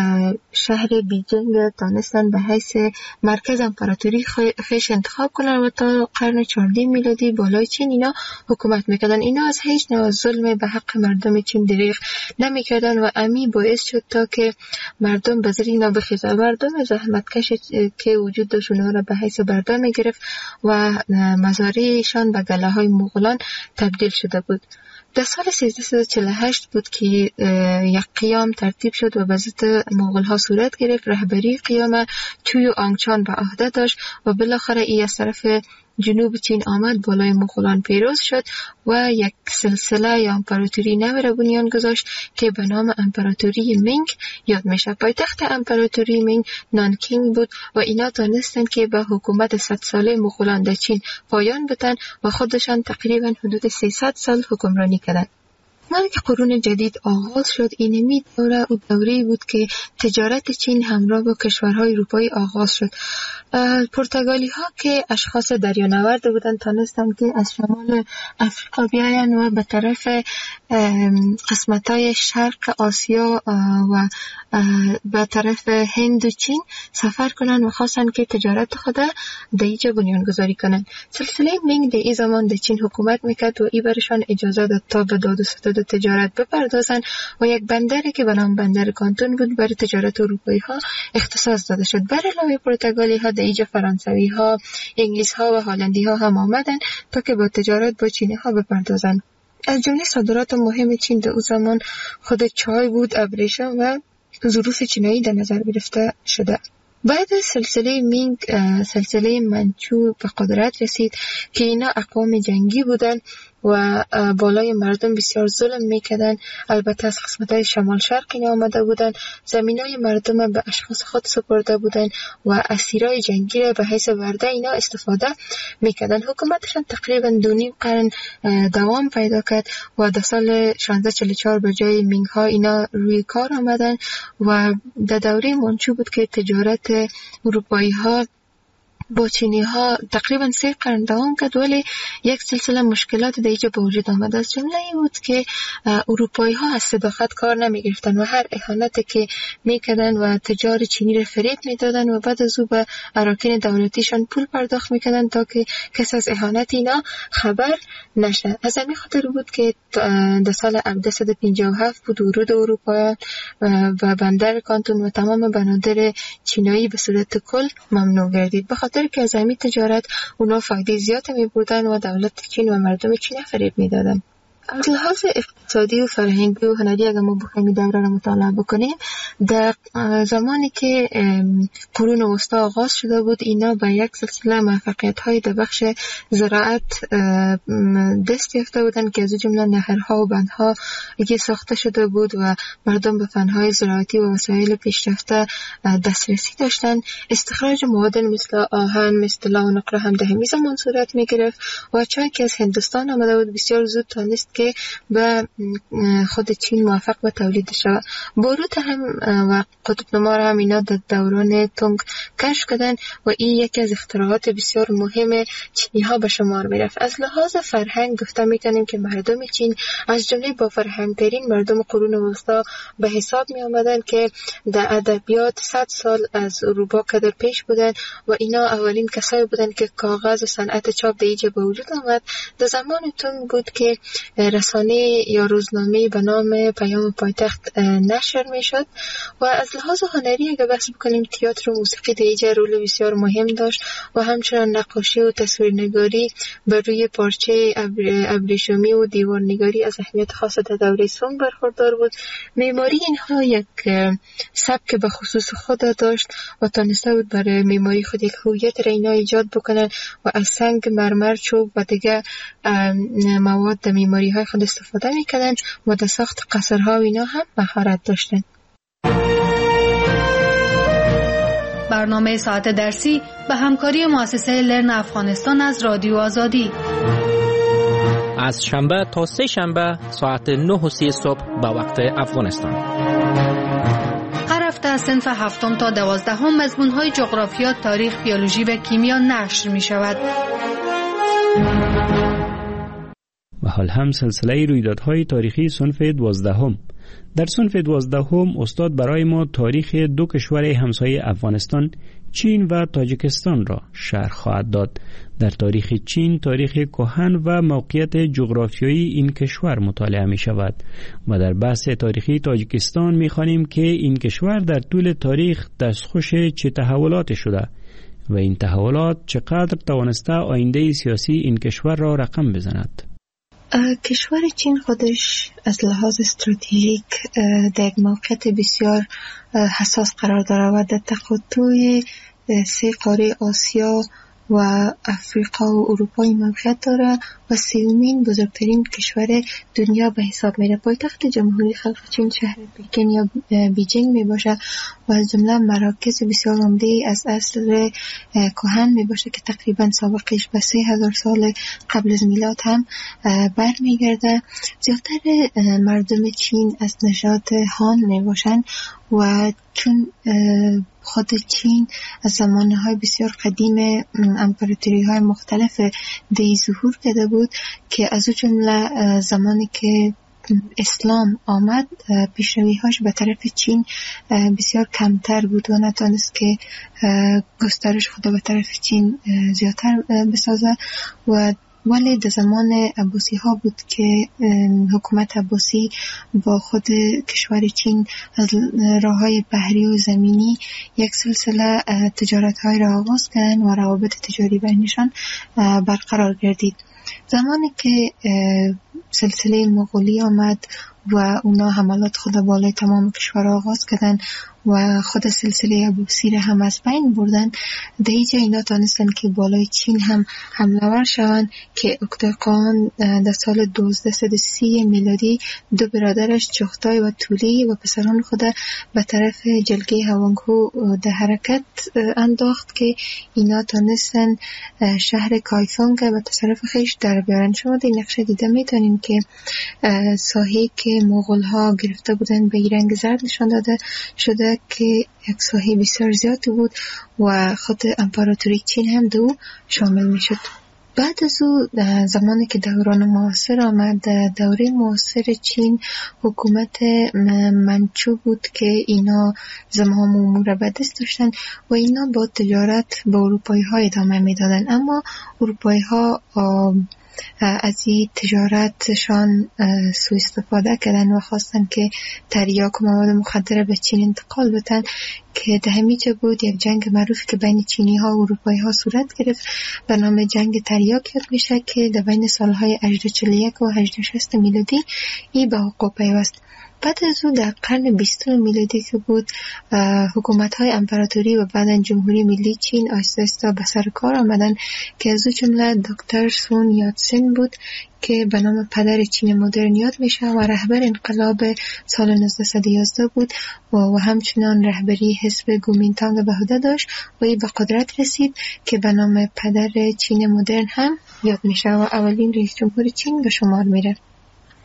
شهر بیجینگ تانستند به حیث مرکز امپراتوری خیش انتخاب کنن و تا قرن 14 میلادی بالای چین اینا حکومت میکردن. اینا از هیچ نوع ظلم به حق مردم چین دریغ نمیکردن و امی باعث شد تا که مردم به زیر اینا بخیزن. مردم زحمتکش که وجود داشت اونها را به حیث بردار میگرفت و مزارعشان به گله های مغولان تبدیل شده بود. در سال 1348 بود که یک قیام ترتیب شد و به ضد مغول ها صورت گرفت. رهبری قیام چوی آنگچان به عهده داشت و بالاخره ای از طرف جنوب چین آمد، بالای مغولان پیروز شد و یک سلسله یا امپراتوری نو را بنیان گذاشت که به نام امپراتوری مینگ یاد میشه. پایتخت امپراتوری مینگ نانکینگ بود و اینا تانستند که به حکومت 100 ساله مغولان در چین پایان بدن و خودشان تقریبا حدود 300 سال حکمرانی کردند. وقتی که قرون جدید آغاز شد، اینمی دوره بود که تجارت چین همراه با کشورهای اروپایی آغاز شد. پرتغالی ها که اشخاص دریانورد بودند تانستند که از شمال افریقا بیاین و به طرف قسمت‌های شرق آسیا و به طرف هند و چین سفر کنند و خواستند که تجارت خود در اینجا بنیان گذاری کنند. سلسله مینگ در این زمان در چین حکومت میکرد و این برشان اجازه داد تا به داد و ستد و تجارت بپردازند و یک بندری که به نام بندر کانتون بود برای تجارت اروپایی ها اختصاص داده شد. بر علاوه پرتغالی ها در اینجا فرانسوی ها، انگلیس ها و هلندی ها هم آمدند تا که با تجارت با چینی ها بپردازند. از جمله صادرات مهم چین در اون زمان خود چای بود، ابریشم و ظروف چینایی در نظر گرفته شده. بعد از سلسله مینگ سلسله منچو به قدرت رسید که اینا اقوام جنگی بودن و بالای مردم بسیار ظلم میکردن. البته از قسمت‌های شمال شرق اینا آمده بودن، زمینای مردم به اشخاص خود سپرده بودن و اسیرای جنگی را به حیث ورده اینا استفاده میکردن. حکومتشان تقریبا 2.5 قرن دوام پیدا کرد و در سال 1644 به جای مینگ ها اینا روی کار آمدن و در دوره منچو بود که تجارت اروپایی ها با چینی ها تقریبا 3 قرن دوام کرد، ولی یک سلسله مشکلات در اینجا به وجود آمد. از جمله این بود که اروپایی ها از صداقت کار نمی گرفتن و هر اهانتی که می کردن و تجار چینی را فریب می دادن و بعد از او به اراکین دولتیشان پول پرداخت می کردن تا که کس از اهانت اینا خبر نشه. از همین خاطر بود که در سال 1957 بود ورود اروپایان و بندر کانتون و تمام بنادر چینایی به صورت کل ممنوع گردید. بخاطر که از همین تجارت اونا فایده زیاد می بردن و دولت چین و مردم چین فریب می دادن. از لحاظ اقتصادی و فرهنگی و هنری اگر ما بخوایم دوره را مطالعه بکنیم، در زمانی که قرون وسطا آغاز شده بود اینا با یک سلسله موفقیت‌های در بخش زراعت دست یافته بودند که از جمله نهرها و بندها که ساخته شده بود و مردم به فن‌های زراعتی و وسایل پیشرفته دسترسی داشتند. استخراج مواد مثل آهن، مثل طلا و نقره هم در همین زمان صورت می‌گرفت و چای که از هندوستان آمده بود بسیار زود تانست که به خود چین موفق به تولید شود. باروت هم و قطب نما هم اینا در دوران تونگ کشف کردن و این یکی از اختراعات بسیار مهم چینی ها به شمار می رفت. از لحاظ فرهنگ گفته می کنیم که مردم چین از جمله با فرهنگ ترین مردم قرون وسطا به حساب می آمدن که در ادبیات 100 سال از اروپا قدر پیش بودن و اینا اولین کسایی بودن که کاغذ و صنعت چاپ در اینجا به وجود آمد. در زمان تون بود که رسانه یا روزنامه به نام پیام پایتخت نشر می شد و از لحاظ هنری اگر بحث بکنیم تئاتر و موسیقی در اینجا رول بسیار مهم داشت و همچنان نقاشی و تصویرنگاری بر روی پارچه ابریشمی و دیوارنگاری از اهمیت خاص در دوره سونگ برخوردار بود. معماری اینها یک سبک به خصوص خود داشت و تانسته بود برای معماری خود یک هویت را اینا ایجاد بکنن و از سنگ، مرمر، چوب و دیگه مواد در معماری های خود استفاده میکنن و در ساخت قصرها و اینا هم مهارت داشتن. برنامه ساعت درسی به همکاری مؤسسه لرن افغانستان از رادیو آزادی از شنبه تا سه شنبه ساعت 9:30 صبح به وقت افغانستان. هر هفته از صنف 7 تا 12 مضمون‌های جغرافیا، تاریخ، بیولوژی و کیمیا نشر می‌شود. و حال هم سلسله رویدادهای تاریخی صنف 12. در صنف 12 استاد برای ما تاریخ دو کشور همسایه افغانستان، چین و تاجیکستان را شرح خواهد داد. در تاریخ چین تاریخ کهن و موقعیت جغرافیایی این کشور مطالعه می شود و در بحث تاریخی تاجیکستان می خوانیم که این کشور در طول تاریخ دستخوش چه تحولاتی شده و این تحولات چقدر توانسته آینده سیاسی این کشور را رقم بزند. کشور چین خودش از لحاظ استراتژیک در موقعیت بسیار حساس قرار دارد و در تقاطع 3 قاره آسیا و افریقا و اروپا موقعیت دارد و 3مین بزرگترین کشور دنیا به حساب میره. پایتخت جمهوری خلق چین شهر پکن یا بیجینگ می باشه و از جمله مراکز بسیار عمده از عصر کهن می باشه که تقریبا سابقش به 3000 سال قبل از میلاد هم برمیگرده. زیادتر مردم چین از نژاد هان می باشن و چون خود چین از زمانهای بسیار قدیم امپراتوری های مختلف دی ظهور کرده بود که از اون جمله زمانی که اسلام آمد پیشروی‌هاش به طرف چین بسیار کمتر بود و نتونست که گسترش خود به طرف چین زیادتر بسازه و ولی در زمان عباسی ها بود که حکومت عباسی با خود کشور چین از راه های بحری و زمینی یک سلسله تجارت های را آغاز کردن و روابط تجاری بینشان برقرار گردید. زمانی که سلسله مغولی آمد و اونا حملات خود بالای تمام کشور آغاز کردن و خود سلسله عباسی را هم از بین بردن، در اینجا اینا تانستن که بالای چین هم حمله ور شوند که اکتاقان در سال 1230 میلادی 2 برادرش چغتای و تولی و پسران خود به طرف جلگه هوانگهو در حرکت انداخت که اینا تانستن شهر کایفونگ به تصرف خیش در بیارن. شما در نقشه دیده میتونیم که ساحه که مغول ها گرفته بودن به رنگ زرد نشان داده شده که یک ساحه بسیار زیادی بود و خود امپراتوری چین هم دو شامل می شد. بعد از او زمانی که دوران معاصر آمد، دوره معاصر چین حکومت منچو بود که اینا زمام امور به دست داشتن و اینا با تجارت با اروپایی ها ادامه می دادن، اما اروپایی ها از این تجارتشان سوء استفاده کردن و خواستن که تریاک و مواد مخدر به چین انتقال بدن که در همیجا بود یک جنگ معروف که بین چینی ها و اروپایی ها صورت گرفت به نام جنگ تریاک یاد میشه که در بین سالهای 1841 و 1860 میلادی ای به حقوق پیوست. بعد از او در قرن 20 میلادی که بود حکومت‌های امپراتوری و بعداً جمهوری ملی چین آهسته به سر کار آمدن که از او جمله دکتر سون یاتسن بود که به نام پدر چین مدرن یاد میشه و رهبر انقلاب سال 1911 بود و همچنان رهبری حزب کومینتانگ به عهده داشت و این به قدرت رسید که به نام پدر چین مدرن هم یاد میشه و اولین رئیس جمهور چین به شمار میره.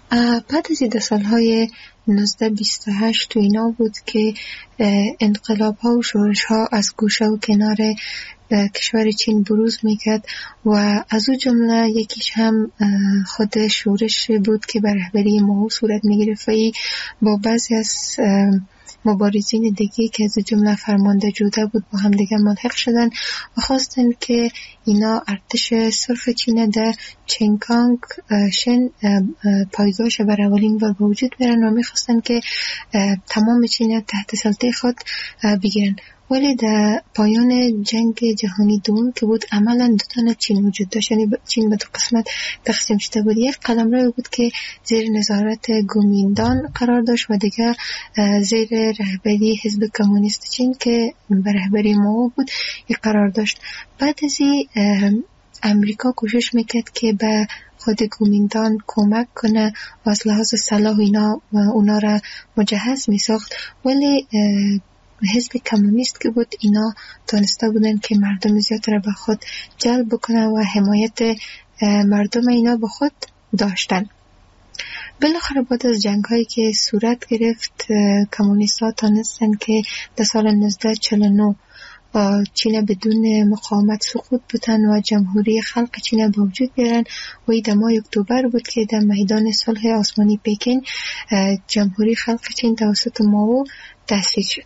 بعد از این سالهای 1928 تو اینا بود که انقلاب ها و شورش ها از گوشه و کنار کشور چین بروز میکرد و از او جمله یکیش هم خود شورش بود که بر رهبری مائو صورت میگرفت و با بعضی از مبارزین دیگه که از جمله فرمانده جوده بود با هم دیگه ملحق شدن و خواستن که اینا ارتش سرخ چین در چینکانگ شن پایگاهش بر اولین بار وجود بیارن و میخواستن که تمام چین تحت سلطه خود بگیرن. ولی در پایان جنگ جهانی دوم که بود عملا دو تا چین وجود داشت، یعنی چین به دو قسمت تقسیم شده بود. یک قلمرو بود که زیر نظارت گومیندان قرار داشت و دیگر زیر رهبری حزب کمونیست چین که به رهبری مائو بود قرار داشت. بعد از این امریکا کوشش میکرد که به خود گومیندان کمک کنه و از لحاظ سلاح اینا و اونا را مجهز میساخت، ولی حزب کمونیست که بود اینا دانسته بودن که مردم زیاد را به خود جلب بکنه و حمایت مردم اینا به خود داشتن. بالاخره بعد از جنگ هایی که صورت گرفت کمونیست ها تانستن که در سال 1949 چین بدون مقاومت سقوط بودن و جمهوری خلق چین به وجود بیارن و این در ماه اکتبر بود که در میدان صلح آسمانی پکین جمهوری خلق چین توسط مائو تأسیس شد.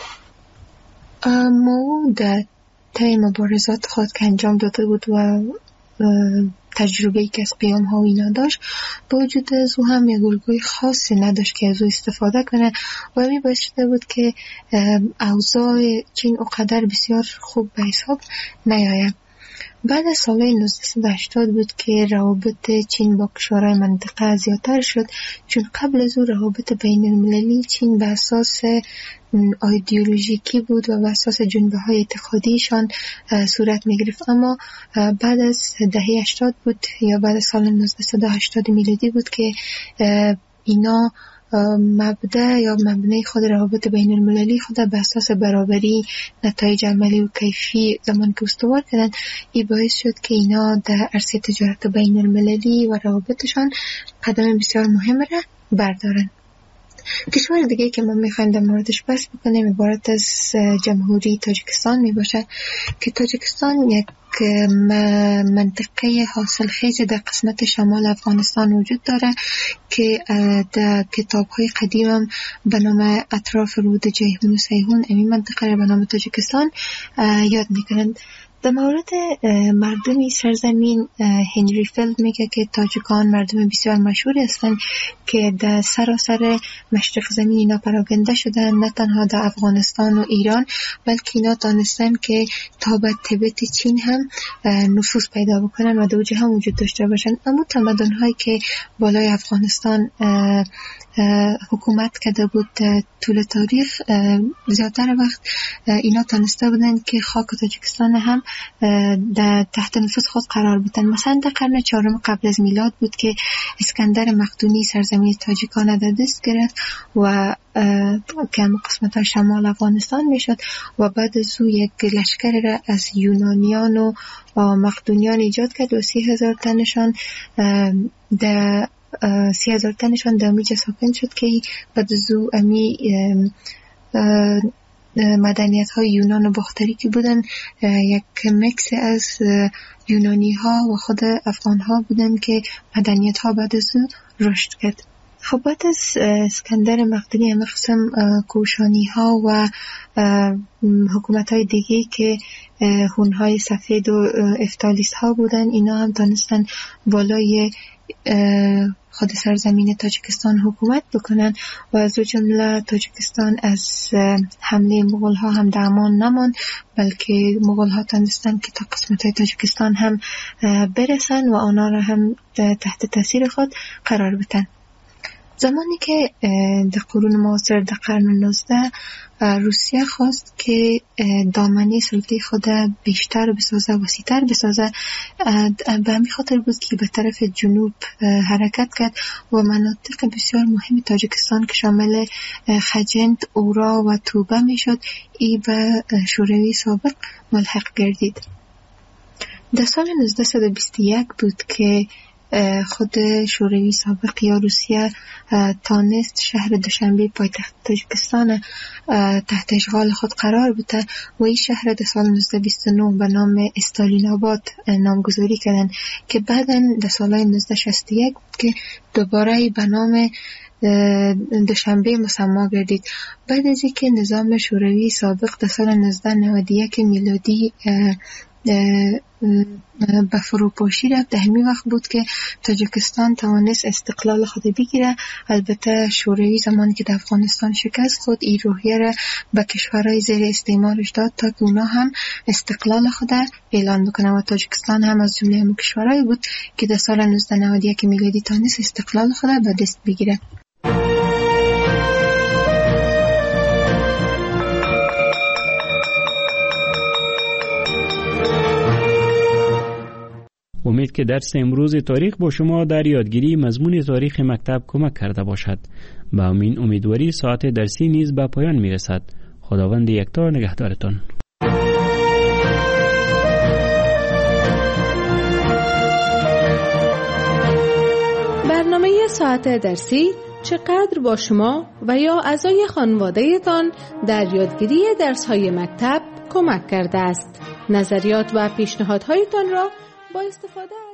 مائو در طی مبارزات خود که انجام داده بود و تجربه‌ای که از قیام ها و اینا داشت، با وجود از او هم یک الگوی خاصی نداشت که از او استفاده کنه و می باعث شده بود که اوضاع چین اونقدر بسیار خوب به حساب نیاید. بعد از سال 1980 بود که روابط چین با کشورهای منطقه زیادتر شد، چون قبل از او روابط بین المللی چین به اساس ایدئولوژیکی بود و به اساس جنبه های اعتقادیشان صورت می گرفت. اما بعد از دهه 80 بود یا بعد از سال 1980 میلادی بود که اینا مبدأ یا مبنای خود روابط بین المللی خود به اساس برابری نتایج عملی و کیفی زمان که استوار کردن. این باعث شد که اینا در عرصه تجارت بین المللی و روابطشان قدم بسیار مهم را بردارن. کشور دیگه که ما میخوایم در موردش بحث بکنیم عبارت از جمهوری تاجیکستان میباشه که تاجیکستان یک منطقه حاصل خیز در قسمت شمال افغانستان وجود داره که در کتاب‌های قدیم هم به نام اطراف رود جیهون و سیهون این منطقه را به نام تاجیکستان یاد میکنند. در مورد مردمی سرزمین هنری فیلد میگه که تاجیکان مردم بسیار مشهوری هستند که در سراسر مشرق زمین اینا پراکنده شدن، نه تنها در افغانستان و ایران بلکه اینا دانستن که تا به تبت چین هم نفوذ پیدا بکنن و دو جهان وجود داشته باشن. اما تمدن‌هایی که بالای افغانستان حکومت کرده بود طول تاریخ زیادتر وقت اینا تانسته بودن که خاک تاجیکستان هم در تحت نفوذ خود قرار بدن. مثلا در قرن 4 قبل از میلاد بود که اسکندر مقدونی سرزمین تاجیکان در دست گرفت و که قسمت شمال افغانستان میشد و بعد از او یک لشکر را از یونانیان و مقدونیان ایجاد کرد و 30,000 تنشان در 30,000 تنشان در امیجا ساکن شد که بعد از او امی مدنیت های یونان و باختری که بودن یک مکس از یونانی ها و خود افغان ها بودن که مدنیت ها بعد از او رشد کرد. خب بعد از اسکندر مقدونی همه قسم کوشانی ها و حکومت های دیگه که هونهای سفید و افتالیست ها بودن اینا هم دانستن بالای خود سرزمین تاجیکستان حکومت بکنن و از جمله تاجیکستان از حمله مغول ها هم در امان نمان، بلکه مغول ها تونستن که تا قسمت های تاجیکستان هم برسن و آنها را هم تحت تاثیر خود قرار بدن. زمانی که در قرون معاصر در قرن 19 روسیه خواست که دامنه سلطه خود بیشتر بسازه، وسیع‌تر بسازه، به همین خاطر بود که به طرف جنوب حرکت کرد و مناطق بسیار مهم تاجیکستان که شامل خجند، اورا و توبه میشد ای به شوروی سابق ملحق گردید. در سال 1921 بود که خود شوروی سابق یا روسیه تانست شهر دوشنبه پایتخت تاجیکستان تحت اشغال خود قرار بده و این شهر در سال 1929 به نام استالین آباد نامگذاری کردن که بعداً در سالهای 1961 که دوباره به نام دوشنبه مسما گردید. بعد از اینکه نظام شوروی سابق در سال 1991 میلادی به فروپاشی رفت، در همین وقت بود که تاجیکستان توانست استقلال خود بگیره. البته شوروی زمانی که در افغانستان شکست خود این روحیه را به کشورهای زیر استعمارش داد تا که اونا هم استقلال خود اعلان بکنه و تاجیکستان هم از جمله همون کشورهایی بود که در سال 1991 میلادی توانست استقلال خود به دست بگیره. امید که درس امروز تاریخ با شما در یادگیری مضمون تاریخ مکتب کمک کرده باشد. با همین امیدواری ساعت درسی نیز به پایان می رسد. خداوند یکتا نگهدارتان. برنامه ساعت درسی چقدر با شما و یا اعضای خانواده تان در یادگیری درس‌های مکتب کمک کرده است؟ نظریات و پیشنهادهایتان را با استفاده